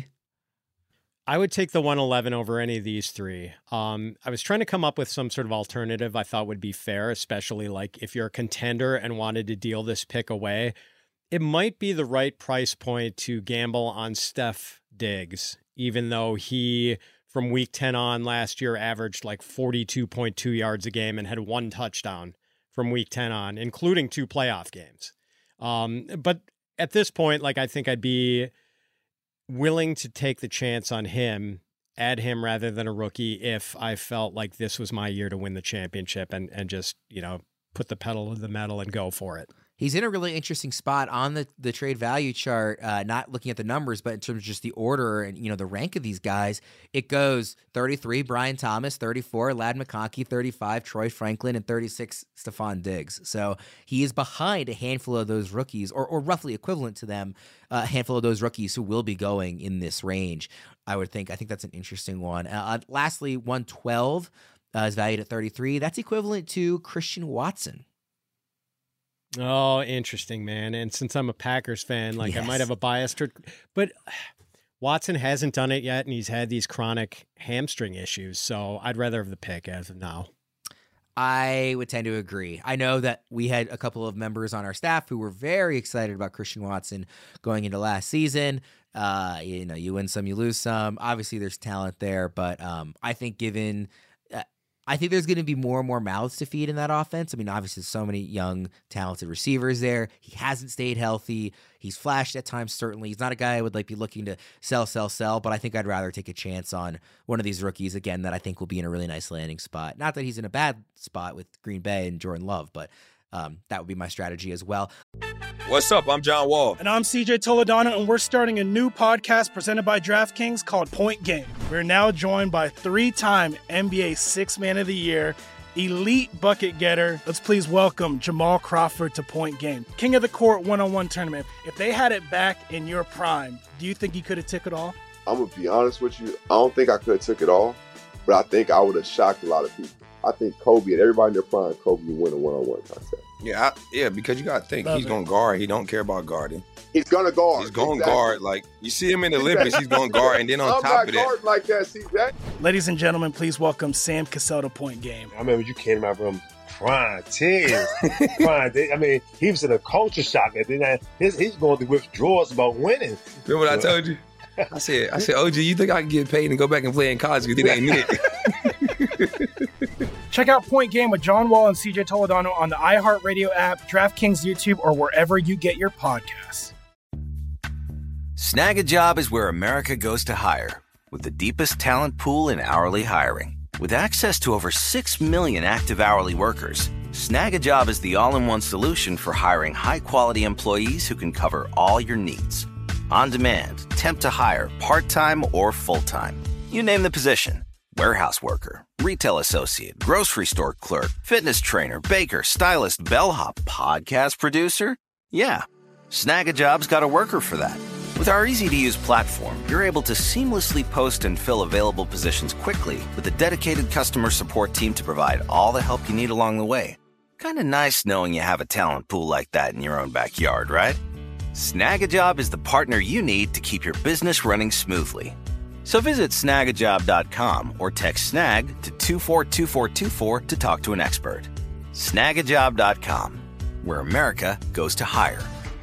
I would take the 111 over any of these three. I was trying to come up with some sort of alternative I thought would be fair, especially like if you're a contender and wanted to deal this pick away. It might be the right price point to gamble on Steph Diggs, even though he, from week 10 on last year, averaged like 42.2 yards a game and had one touchdown from week 10 on, including 2 playoff games. But at this point, like, I think I'd be willing to take the chance on him, add him rather than a rookie, if I felt like this was my year to win the championship and just, put the pedal to the metal and go for it. He's in a really interesting spot on the trade value chart, not looking at the numbers, but in terms of just the order and, the rank of these guys. It goes 33, Brian Thomas, 34, Ladd McConkey, 35, Troy Franklin, and 36, Stephon Diggs. So he is behind a handful of those rookies, or roughly equivalent to them, a handful of those rookies who will be going in this range, I would think. I think that's an interesting one. Lastly, 112 is valued at 33. That's equivalent to Christian Watson. Oh, interesting, man. And since I'm a Packers fan, like, yes, I might have a bias but Watson hasn't done it yet, and he's had these chronic hamstring issues. So I'd rather have the pick as of now. I would tend to agree. I know that we had a couple of members on our staff who were very excited about Christian Watson going into last season. You win some, you lose some. Obviously, there's talent there, but I think I think there's going to be more and more mouths to feed in that offense. I mean, obviously, so many young, talented receivers there. He hasn't stayed healthy. He's flashed at times, certainly. He's not a guy I would be looking to sell, but I think I'd rather take a chance on one of these rookies, again, that I think will be in a really nice landing spot. Not that he's in a bad spot with Green Bay and Jordan Love, but that would be my strategy as well. What's up? I'm John Wall. And I'm CJ Toledano, and we're starting a new podcast presented by DraftKings called Point Game. We're now joined by 3-time NBA Sixth Man of the Year, elite bucket getter. Let's please welcome Jamal Crawford to Point Game. King of the Court one-on-one tournament. If they had it back in your prime, do you think you could have took it all? I'm going to be honest with you. I don't think I could have took it all, but I think I would have shocked a lot of people. I think Kobe and everybody in their prime, Kobe would win a one-on-one contest. Yeah, because you got to think, he's going to guard. He don't care about guarding. He's going to guard. He's going to guard. Like, you see him in the Olympics, he's going to guard. And then on top of that. I'm not guarding like that, CJ. Ladies and gentlemen, please welcome Sam Cassell to Point Game. I remember you came out from prime 10. I mean, he was in a culture shock. And then he's going through withdrawals about winning. Remember what I told you? I said, OG, you think I can get paid and go back and play in college because it ain't it? Check out Point Game with John Wall and CJ Toledano on the iHeartRadio app, DraftKings YouTube, or wherever you get your podcasts. Snag a Job is where America goes to hire, with the deepest talent pool in hourly hiring. With access to over 6 million active hourly workers, Snag a Job is the all-in-one solution for hiring high-quality employees who can cover all your needs. On demand, temp to hire, part-time or full-time. You name the position. Warehouse worker, retail associate, grocery store clerk, fitness trainer, baker, stylist, bellhop, podcast producer. Yeah, Snag a Job's got a worker for that. With our easy-to-use platform, you're able to seamlessly post and fill available positions quickly with a dedicated customer support team to provide all the help you need along the way. Kind of nice knowing you have a talent pool like that in your own backyard, right? Snag a Job is the partner you need to keep your business running smoothly. So visit snagajob.com or text snag to 242424 to talk to an expert. Snagajob.com, where America goes to hire.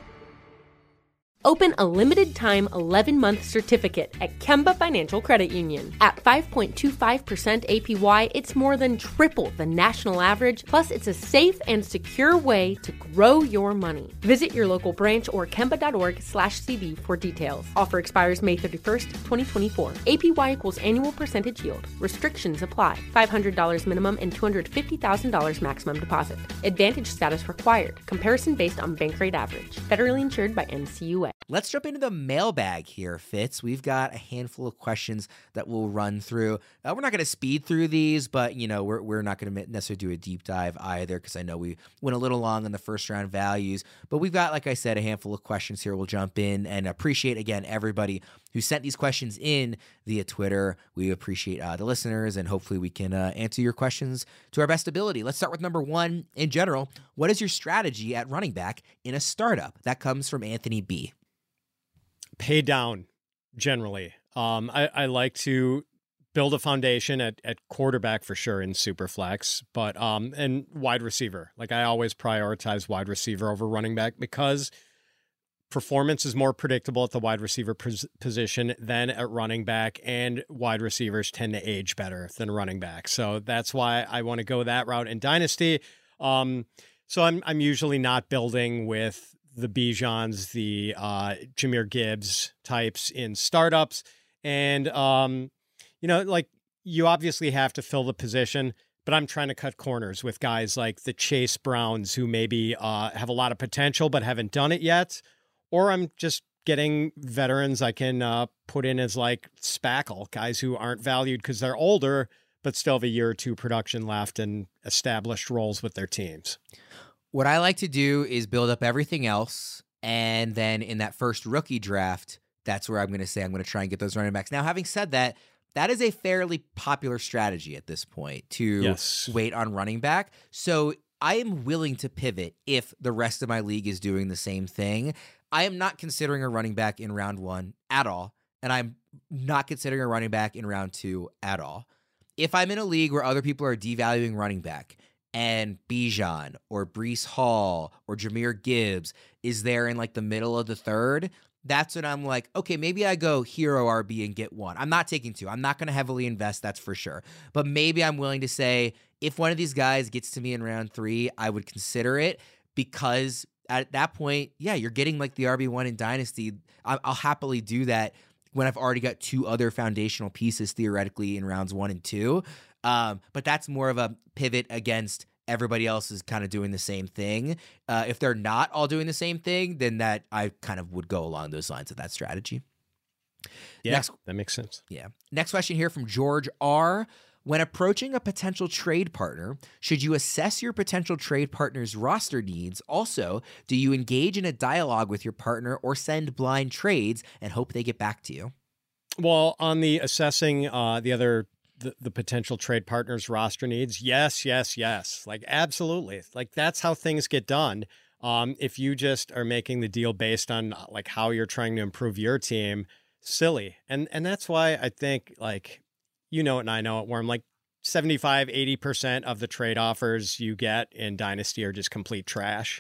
Open a limited-time 11-month certificate at Kemba Financial Credit Union. At 5.25% APY, it's more than triple the national average, plus it's a safe and secure way to grow your money. Visit your local branch or kemba.org/cb for details. Offer expires May 31st, 2024. APY equals annual percentage yield. Restrictions apply. $500 minimum and $250,000 maximum deposit. Advantage status required. Comparison based on bank rate average. Federally insured by NCUA. Let's jump into the mailbag here, Fitz. We've got a handful of questions that we'll run through. We're not going to speed through these, but we're not going to necessarily do a deep dive either because I know we went a little long on the first round values. But we've got, like I said, a handful of questions here. We'll jump in and appreciate, again, everybody who sent these questions in via Twitter. We appreciate the listeners, and hopefully we can answer your questions to our best ability. Let's start with number one in general. What is your strategy at running back in a startup? That comes from Anthony B. Pay down, generally. I like to build a foundation at quarterback for sure in Superflex, but and wide receiver. Like I always prioritize wide receiver over running back because performance is more predictable at the wide receiver position than at running back, and wide receivers tend to age better than running back. So that's why I want to go that route in Dynasty. So I'm usually not building with the Bijans, the Jahmyr Gibbs types in startups. And, like you obviously have to fill the position, but I'm trying to cut corners with guys like the Chase Browns who maybe have a lot of potential but haven't done it yet. Or I'm just getting veterans I can put in as like Spackle, guys who aren't valued because they're older, but still have a year or two production left and established roles with their teams. What I like to do is build up everything else, and then in that first rookie draft, that's where I'm going to say I'm going to try and get those running backs. Now, having said that, that is a fairly popular strategy at this point to wait on running back. So I am willing to pivot if the rest of my league is doing the same thing. I am not considering a running back in round one at all, and I'm not considering a running back in round two at all. If I'm in a league where other people are devaluing running back, and Bijan or Breece Hall or Jahmyr Gibbs is there in like the middle of the third, that's when I'm like, okay, maybe I go hero RB and get one. I'm not taking two. I'm not going to heavily invest, that's for sure. But maybe I'm willing to say if one of these guys gets to me in round three, I would consider it because at that point, yeah, you're getting like the RB1 in Dynasty. I'll happily do that when I've already got two other foundational pieces theoretically in rounds 1 and 2. But that's more of a pivot against everybody else is kind of doing the same thing. If they're not all doing the same thing, then that I kind of would go along those lines of that strategy. Yeah, that makes sense. Yeah. Next question here from George R. When approaching a potential trade partner, should you assess your potential trade partner's roster needs? Also, do you engage in a dialogue with your partner or send blind trades and hope they get back to you? Well, on the assessing the potential trade partner's roster needs, yes. Like, absolutely. Like, that's how things get done. If you just are making the deal based on like how you're trying to improve your team, silly. And that's why I think, like, you know it and I know it, where I'm like, 75, 80% of the trade offers you get in Dynasty are just complete trash.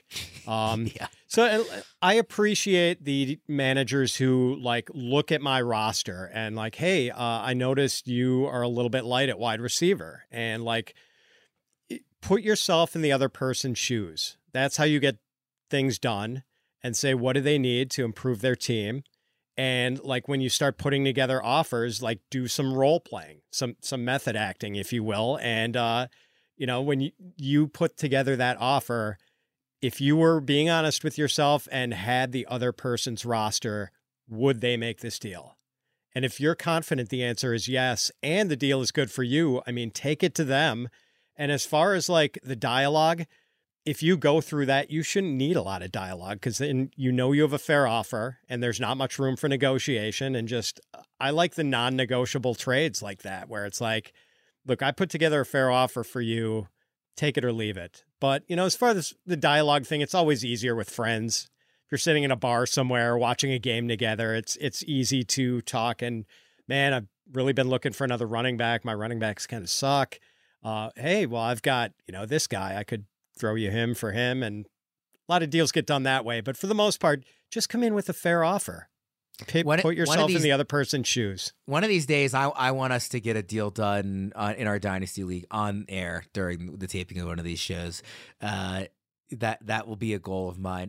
So I appreciate the managers who like look at my roster and like, hey, I noticed you are a little bit light at wide receiver, and like put yourself in the other person's shoes. That's how you get things done, and say, what do they need to improve their team? And like when you start putting together offers, like do some role playing, some method acting, if you will. And, when you put together that offer, if you were being honest with yourself and had the other person's roster, would they make this deal? And if you're confident the answer is yes, and the deal is good for you, I mean, take it to them. And as far as like the dialogue, if you go through that, you shouldn't need a lot of dialogue, because then you have a fair offer and there's not much room for negotiation. And just, I like the non-negotiable trades like that, where it's like, look, I put together a fair offer for you, take it or leave it. But, as far as the dialogue thing, it's always easier with friends. If you're sitting in a bar somewhere watching a game together, it's easy to talk. And man, I've really been looking for another running back. My running backs kind of suck. Hey, well, I've got, this guy, I could throw you him for him, and a lot of deals get done that way. But for the most part, just come in with a fair offer. Put yourself in the other person's shoes. One of these days, I want us to get a deal done in our Dynasty League on air during the taping of one of these shows. That will be a goal of mine.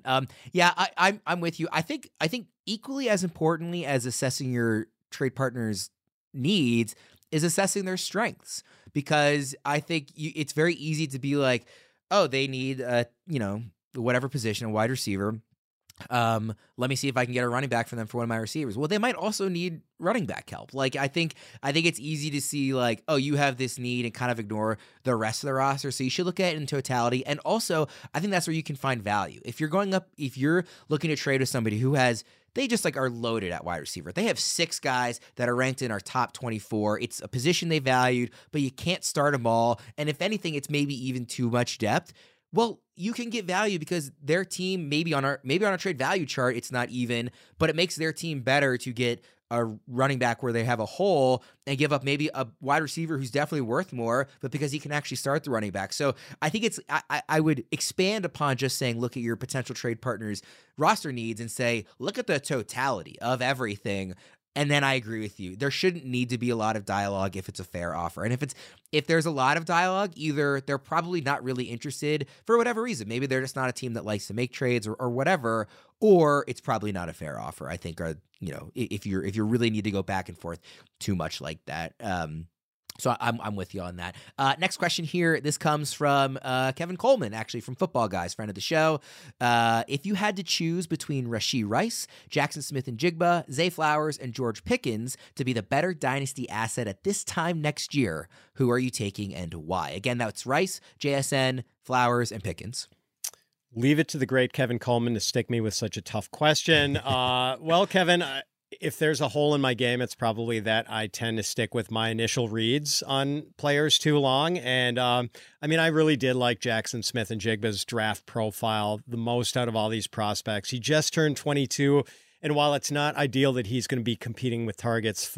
I'm with you. I think equally as importantly as assessing your trade partner's needs is assessing their strengths, because I think it's very easy to be like, oh, they need whatever position, a wide receiver. Let me see if I can get a running back for them for one of my receivers. Well, they might also need running back help. Like, I think it's easy to see like, oh, you have this need and kind of ignore the rest of the roster. So you should look at it in totality. And also, I think that's where you can find value. If you're looking to trade with somebody who they just like are loaded at wide receiver. They have 6 guys that are ranked in our top 24. It's a position they valued, but you can't start them all. And if anything, it's maybe even too much depth. Well, you can get value because their team, maybe on a trade value chart, it's not even, but it makes their team better to get a running back where they have a hole and give up maybe a wide receiver who's definitely worth more, but because he can actually start the running back. So I think I would expand upon just saying, look at your potential trade partner's roster needs and say, look at the totality of everything. And then I agree with you. There shouldn't need to be a lot of dialogue if it's a fair offer. And if there's a lot of dialogue, either they're probably not really interested for whatever reason. Maybe they're just not a team that likes to make trades or whatever, or it's probably not a fair offer, I think, or if you really need to go back and forth too much like that. So I'm with you on that. Next question here. This comes from Kevin Coleman, actually from Football Guys, friend of the show. If you had to choose between Rashee Rice, Jackson Smith-Njigba, Zay Flowers, and George Pickens to be the better dynasty asset at this time next year, who are you taking and why? Again, that's Rice, JSN, Flowers, and Pickens. Leave it to the great Kevin Coleman to stick me with such a tough question. Well, Kevin, if there's a hole in my game, it's probably that I tend to stick with my initial reads on players too long. And I really did like Jackson Smith-Njigba's draft profile the most out of all these prospects. He just turned 22. And while it's not ideal that he's going to be competing for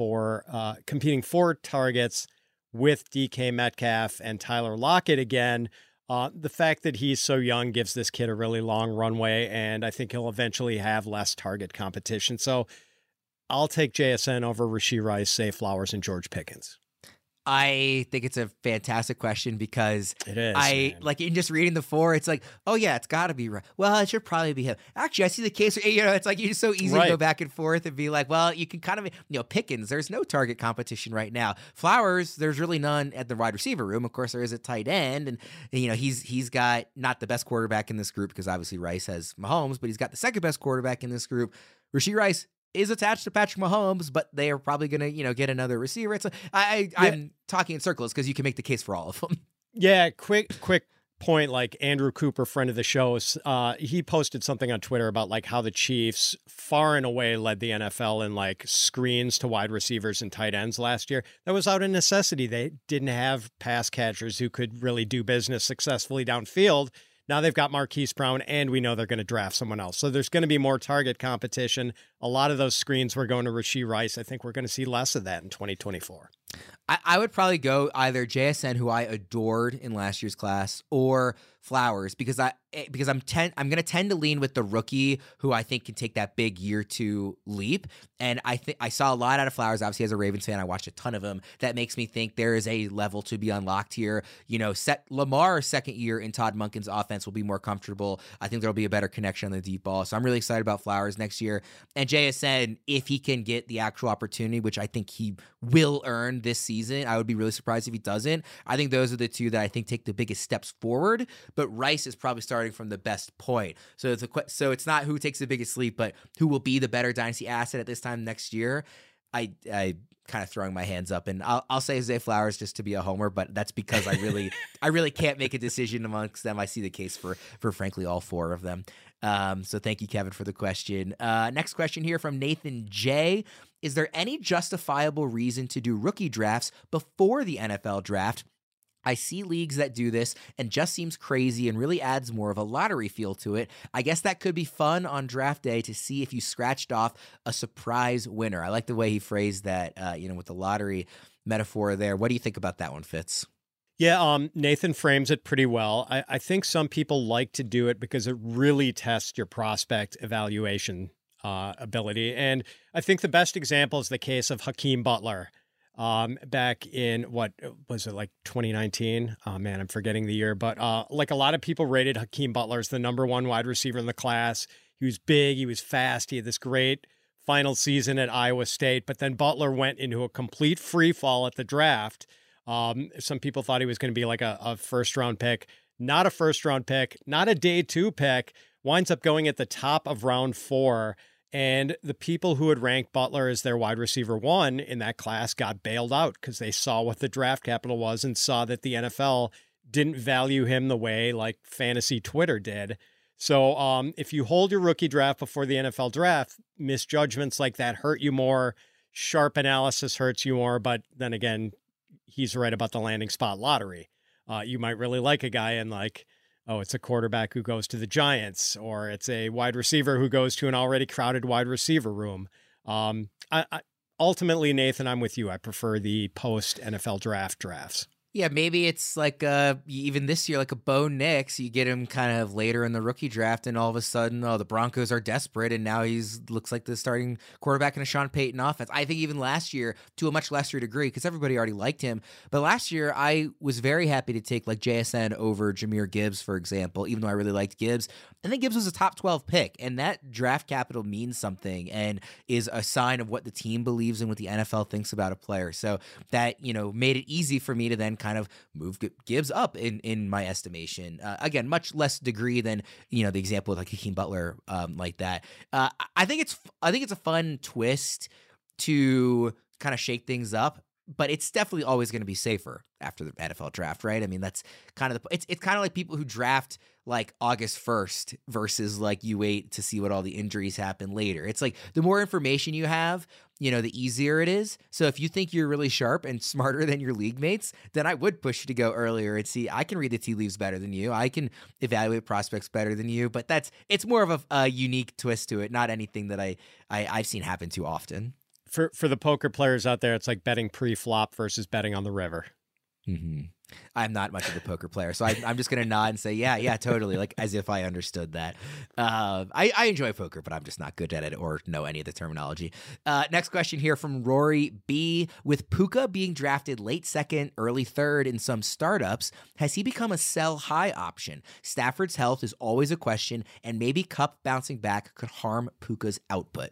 targets with DK Metcalf and Tyler Lockett again, the fact that he's so young gives this kid a really long runway. And I think he'll eventually have less target competition. So I'll take JSN over Rashee Rice, Zay Flowers, and George Pickens. I think it's a fantastic question because it is. Like in just reading the 4, it's like, oh yeah, it's got to be right. Well, it should probably be him. Actually, I see the case. It's like it's so easy to go back and forth and be like, well, you can kind of, Pickens. There's no target competition right now. Flowers, there's really none at the wide receiver room. Of course, there is a tight end, and he's got not the best quarterback in this group because obviously Rice has Mahomes, but he's got the second best quarterback in this group. Rashee Rice is attached to Patrick Mahomes, but they are probably going to, get another receiver. It's I'm talking in circles because you can make the case for all of them. Yeah, quick point, like Andrew Cooper, friend of the show, he posted something on Twitter about like how the Chiefs far and away led the NFL in like screens to wide receivers and tight ends last year. That was out of necessity. They didn't have pass catchers who could really do business successfully downfield. Now they've got Marquise Brown, and we know they're going to draft someone else. So there's going to be more target competition. A lot of those screens were going to Rashee Rice. I think we're going to see less of that in 2024. I would probably go either JSN, who I adored in last year's class, or Flowers, because I'm going to tend to lean with the rookie who I think can take that big year 2 leap. And I think I saw a lot out of Flowers. Obviously, as a Ravens fan, I watched a ton of him. That makes me think there is a level to be unlocked here. You know, Lamar's second year in Todd Monken's offense will be more comfortable. I think there'll be a better connection on the deep ball. So I'm really excited about Flowers next year. And JSN, if he can get the actual opportunity, which I think he will earn this season, I would be really surprised if he doesn't. I think those are the two that I think take the biggest steps forward. But Rice is probably starting from the best point. So it's not who takes the biggest leap, but who will be the better dynasty asset at this time next year. I kind of throwing my hands up, and I'll say Zay Flowers just to be a homer, but that's because I really can't make a decision amongst them. I see the case for frankly all 4 of them. So thank you, Kevin, for the question. Next question here from Nathan J. Is there any justifiable reason to do rookie drafts before the NFL draft? I see leagues that do this and just seems crazy and really adds more of a lottery feel to it. I guess that could be fun on draft day to see if you scratched off a surprise winner. I like the way he phrased that, with the lottery metaphor there. What do you think about that one, Fitz? Yeah, Nathan frames it pretty well. I think some people like to do it because it really tests your prospect evaluation ability. And I think the best example is the case of Hakeem Butler. Back in, what was it, like 2019? Oh man, I'm forgetting the year, but like a lot of people rated Hakeem Butler as the number 1 wide receiver in the class. He was big, he was fast, he had this great final season at Iowa State, but then Butler went into a complete free fall at the draft. Some people thought he was going to be like a first round pick, not a first round pick, not a day 2 pick, winds up going at the top of round 4. And the people who had ranked Butler as their wide receiver 1 in that class got bailed out because they saw what the draft capital was and saw that the NFL didn't value him the way like fantasy Twitter did. So if you hold your rookie draft before the NFL draft, misjudgments like that hurt you more. Sharp analysis hurts you more. But then again, he's right about the landing spot lottery. You might really like a guy and like, oh, it's a quarterback who goes to the Giants, or it's a wide receiver who goes to an already crowded wide receiver room. Ultimately, Nathan, I'm with you. I prefer the post-NFL drafts. Yeah, maybe it's like even this year, like a Bo Nix, you get him kind of later in the rookie draft, and all of a sudden, the Broncos are desperate, and now looks like the starting quarterback in a Sean Payton offense. I think even last year, to a much lesser degree, because everybody already liked him, but last year I was very happy to take like JSN over Jahmyr Gibbs, for example, even though I really liked Gibbs. I think Gibbs was a top 12 pick, and that draft capital means something and is a sign of what the team believes in, what the NFL thinks about a player. So that, made it easy for me to then kind of move Gibbs up in my estimation. Again, much less degree than, the example with like Hakeem Butler like that. I think it's a fun twist to kind of shake things up. But it's definitely always going to be safer after the NFL draft, right? I mean, that's kind of it's kind of like people who draft like August 1st versus like you wait to see what all the injuries happen later. It's like the more information you have, the easier it is. So if you think you're really sharp and smarter than your league mates, then I would push you to go earlier and see, I can read the tea leaves better than you. I can evaluate prospects better than you. But it's more of a unique twist to it, not anything that I've seen happen too often. For the poker players out there, it's like betting pre-flop versus betting on the river. Mm-hmm. I'm not much of a poker player, so I'm just going to nod and say, yeah, totally, like as if I understood that. I enjoy poker, but I'm just not good at it or know any of the terminology. Next question here from Rory B. With Puka being drafted late second, early third in some startups, has he become a sell high option? Stafford's health is always a question, and maybe Kupp bouncing back could harm Puka's output.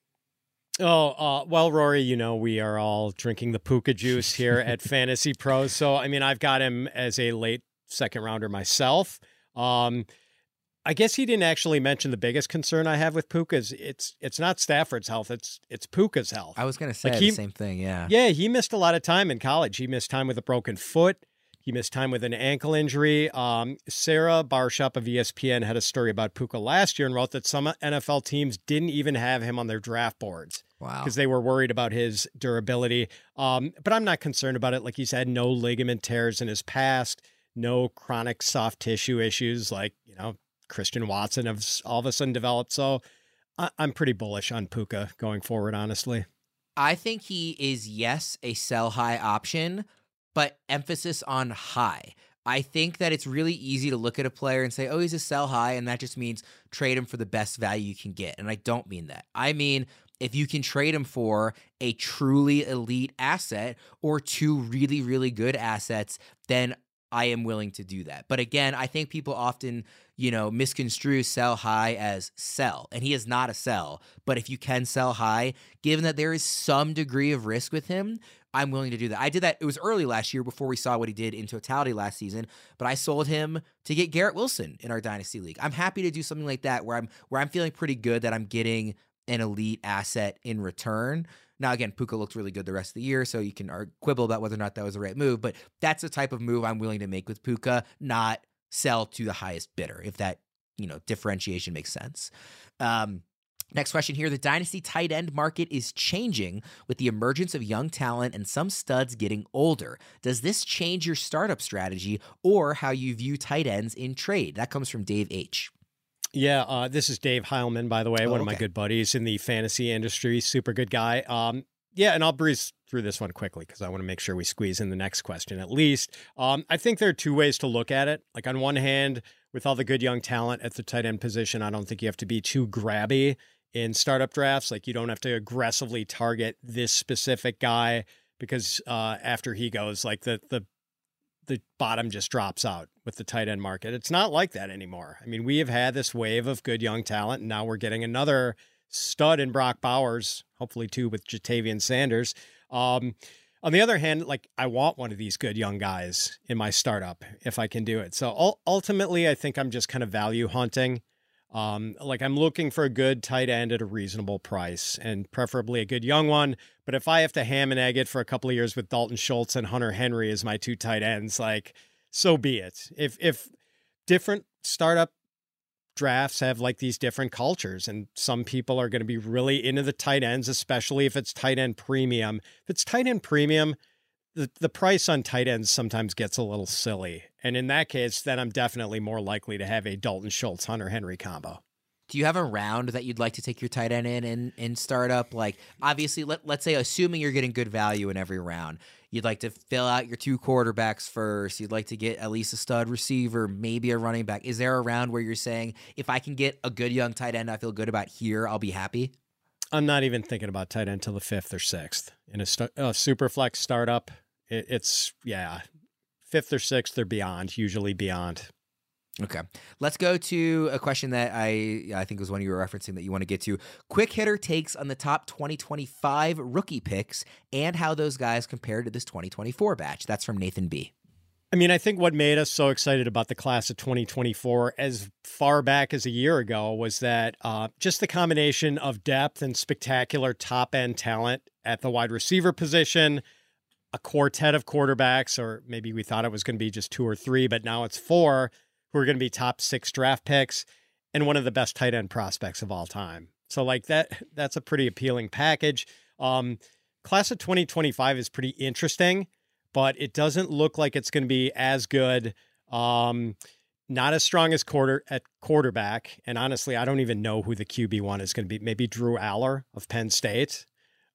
Well, Rory, we are all drinking the Puka juice here at Fantasy Pros. So, I mean, I've got him as a late second rounder myself. I guess he didn't actually mention the biggest concern I have with Puka is it's not Stafford's health, it's Puka's health. I was going to say the same thing, yeah. Yeah, he missed a lot of time in college. He missed time with a broken foot. He missed time with an ankle injury. Sarah Barshop of ESPN had a story about Puka last year and wrote that some NFL teams didn't even have him on their draft boards. Wow. Because they were worried about his durability. But I'm not concerned about it. Like, he's had no ligament tears in his past, no chronic soft tissue issues like, Christian Watson have all of a sudden developed. So I'm pretty bullish on Puka going forward, honestly. I think he is, yes, a sell high option, but emphasis on high. I think that it's really easy to look at a player and say, oh, he's a sell high, and that just means trade him for the best value you can get. And I don't mean that. I mean, if you can trade him for a truly elite asset or two really, really good assets, then I am willing to do that. But again, I think people often, misconstrue sell high as sell, and he is not a sell. But if you can sell high, given that there is some degree of risk with him, I'm willing to do that. I did that. It was early last year before we saw what he did in totality last season, but I sold him to get Garrett Wilson in our Dynasty League. I'm happy to do something like that where I'm feeling pretty good that I'm getting an elite asset in return. Now, again, Puka looked really good the rest of the year, so you can quibble about whether or not that was the right move, but that's the type of move I'm willing to make with Puka, not sell to the highest bidder, if that, differentiation makes sense. Next question here. The Dynasty tight end market is changing with the emergence of young talent and some studs getting older. Does this change your startup strategy or how you view tight ends in trade? That comes from Dave H. Yeah, this is Dave Heilman, by the way, one of my good buddies in the fantasy industry. Super good guy. And I'll breeze through this one quickly because I want to make sure we squeeze in the next question at least. I think there are two ways to look at it. Like on one hand, with all the good young talent at the tight end position, I don't think you have to be too grabby in startup drafts. Like you don't have to aggressively target this specific guy because after he goes, like the bottom just drops out with the tight end market. It's not like that anymore. I mean, we have had this wave of good young talent, and now we're getting another stud in Brock Bowers, hopefully too with Jatavian Sanders. On the other hand, like I want one of these good young guys in my startup if I can do it. So ultimately, I think I'm just kind of value hunting. Like I'm looking for a good tight end at a reasonable price and preferably a good young one. But if I have to ham and egg it for a couple of years with Dalton Schultz and Hunter Henry as my two tight ends, like so be it. If different startup drafts have like these different cultures and some people are going to be really into the tight ends, especially if it's tight end premium. If it's tight end premium, the price on tight ends sometimes gets a little silly. And in that case, then I'm definitely more likely to have a Dalton Schultz, Hunter Henry combo. Do you have a round that you'd like to take your tight end in startup? Like obviously, let's say, assuming you're getting good value in every round, you'd like to fill out your two quarterbacks first. You'd like to get at least a stud receiver, maybe a running back. Is there a round where you're saying, if I can get a good young tight end I feel good about here, I'll be happy? I'm not even thinking about tight end till the 5th or 6th. In a super flex startup, it's 5th or 6th or beyond, usually beyond. Okay. Let's go to a question that I think was one you were referencing that you want to get to. Quick hitter takes on the top 2025 rookie picks and how those guys compare to this 2024 batch. That's from Nathan B. I mean, I think what made us so excited about the class of 2024 as far back as a year ago was that just the combination of depth and spectacular top-end talent at the wide receiver position, a quartet of quarterbacks, or maybe we thought it was going to be just 2 or 3, but now it's 4, who are going to be top 6 draft picks and one of the best tight end prospects of all time. So like that's a pretty appealing package. Class of 2025 is pretty interesting, but it doesn't look like it's going to be as good. Not as strong as quarterback. And honestly, I don't even know who the QB1 is going to be. Maybe Drew Aller of Penn State.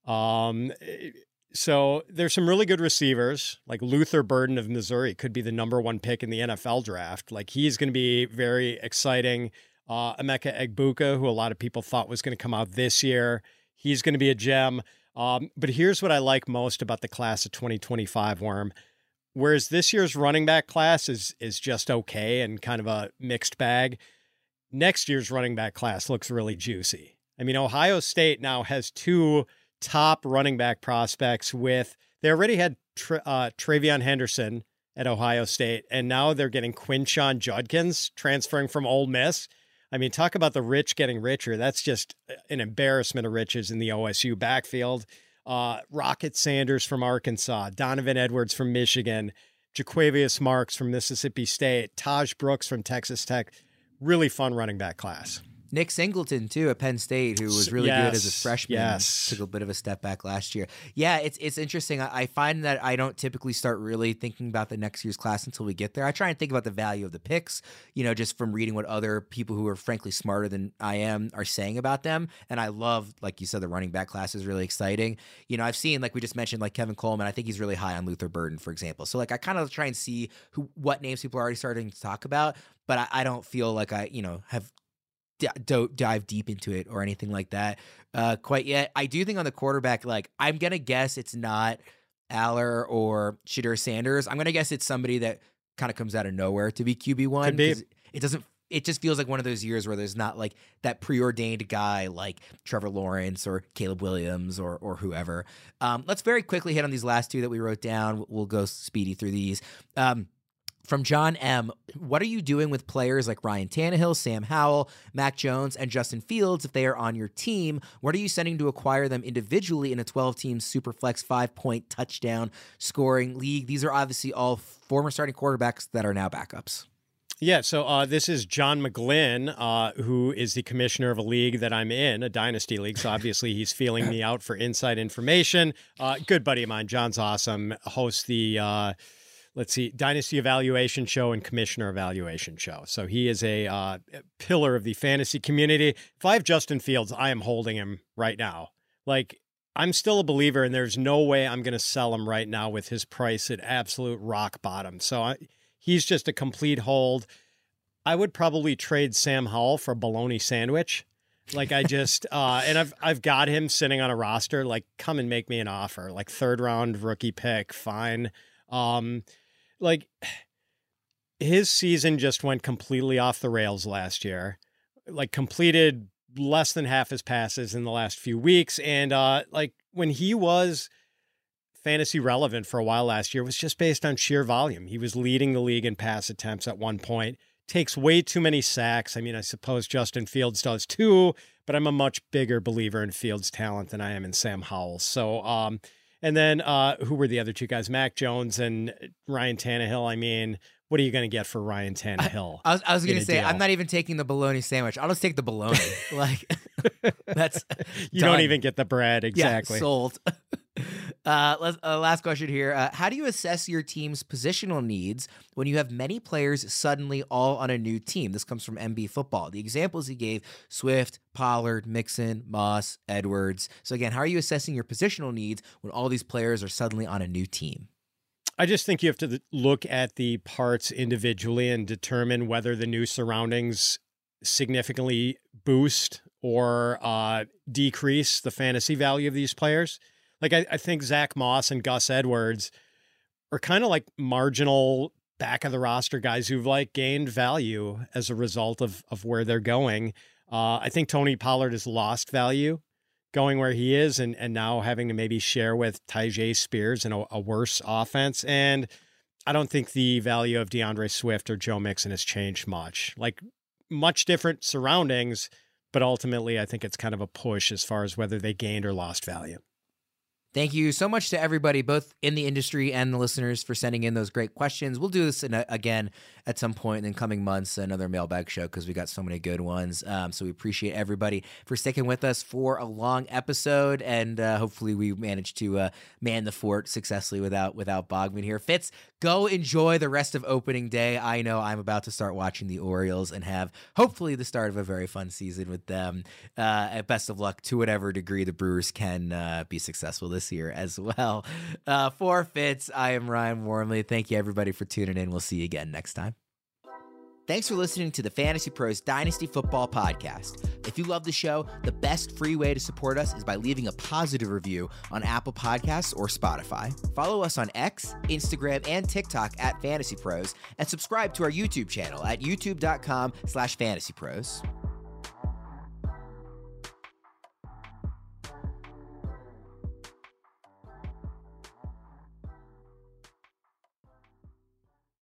So there's some really good receivers, like Luther Burden of Missouri could be the number 1 pick in the NFL draft. Like he's going to be very exciting. Emeka Egbuka, who a lot of people thought was going to come out this year, he's going to be a gem. But here's what I like most about the class of 2025, Worm. Whereas this year's running back class is just okay and kind of a mixed bag, next year's running back class looks really juicy. I mean, Ohio State now has 2 top running back prospects they already had Travion Henderson at Ohio State, and now they're getting Quinshon Judkins transferring from Ole Miss. I mean, talk about the rich getting richer. That's just an embarrassment of riches in the OSU backfield. Rocket Sanders from Arkansas, Donovan Edwards from Michigan, Jaquavius Marks from Mississippi State, Taj Brooks from Texas Tech. Really fun running back class. Nick Singleton, too, at Penn State, who was really good as a freshman. Yes. Took a bit of a step back last year. Yeah, it's interesting. I find that I don't typically start really thinking about the next year's class until we get there. I try and think about the value of the picks, just from reading what other people who are frankly smarter than I am are saying about them. And I love, like you said, the running back class is really exciting. I've seen, like we just mentioned, like Kevin Coleman. I think he's really high on Luther Burden, for example. So, like, I kind of try and see what names people are already starting to talk about, but I don't feel like I, have dive deep into it or anything like that quite yet. I do think on the quarterback, like, I'm going to guess it's not Aller or Shedeur Sanders. I'm going to guess it's somebody that kind of comes out of nowhere to be QB1. Because it just feels like one of those years where there's not like that preordained guy like Trevor Lawrence or Caleb Williams or whoever. Let's very quickly hit on these last two that we wrote down. We'll go speedy through these. From John M., what are you doing with players like Ryan Tannehill, Sam Howell, Mac Jones, and Justin Fields if they are on your team? What are you sending to acquire them individually in a 12-team Superflex 5-point touchdown scoring league? These are obviously all former starting quarterbacks that are now backups. Yeah, so this is John McGlynn, who is the commissioner of a league that I'm in, a dynasty league. So obviously he's feeling me out for inside information. Good buddy of mine, John's awesome, hosts the Dynasty Evaluation Show and Commissioner Evaluation Show. So he is a pillar of the fantasy community. If I have Justin Fields, I am holding him right now. Like, I'm still a believer, and there's no way I'm going to sell him right now with his price at absolute rock bottom. So he's just a complete hold. I would probably trade Sam Howell for a bologna sandwich. Like, I just and I've got him sitting on a roster. Like, come and make me an offer. Like, 3rd round rookie pick, fine. Like, his season just went completely off the rails last year. Like, completed less than half his passes in the last few weeks. And like, when he was fantasy relevant for a while last year, it was just based on sheer volume. He was leading the league in pass attempts at one point. Takes way too many sacks. I mean, I suppose Justin Fields does too, but I'm a much bigger believer in Fields' talent than I am in Sam Howell. So, and then who were the other two guys? Mac Jones and Ryan Tannehill. I mean, what are you going to get for Ryan Tannehill? I was going to say, I'm not even taking the bologna sandwich. I'll just take the bologna. Like, that's you done. Don't even get the bread. Exactly. Yeah, sold. Last question here. How do you assess your team's positional needs when you have many players suddenly all on a new team? This comes from MB Football. The examples he gave: Swift, Pollard, Mixon, Moss, Edwards. So again, how are you assessing your positional needs when all these players are suddenly on a new team? I just think you have to look at the parts individually and determine whether the new surroundings significantly boost or decrease the fantasy value of these players. Like, I think Zach Moss and Gus Edwards are kind of like marginal back of the roster guys who've like gained value as a result of where they're going. I think Tony Pollard has lost value going where he is and now having to maybe share with Tyjae Spears in a worse offense. And I don't think the value of DeAndre Swift or Joe Mixon has changed much. Like, much different surroundings, but ultimately I think it's kind of a push as far as whether they gained or lost value. Thank you so much to everybody, both in the industry and the listeners, for sending in those great questions. We'll do this again at some point in coming months, another mailbag show, because we got so many good ones. So we appreciate everybody for sticking with us for a long episode, and hopefully we managed to man the fort successfully without Bogman here. Fitz, go enjoy the rest of opening day. I know I'm about to start watching the Orioles and have hopefully the start of a very fun season with them. Best of luck to whatever degree the Brewers can be successful this year as well. For Fitz, I am Ryan Wormley. Thank you everybody for tuning in. We'll see you again next time. Thanks for listening to the Fantasy Pros Dynasty Football Podcast. If you love the show, the best free way to support us is by leaving a positive review on Apple Podcasts or Spotify. Follow us on X, Instagram, and TikTok at Fantasy Pros, and subscribe to our YouTube channel at youtube.com/fantasypros.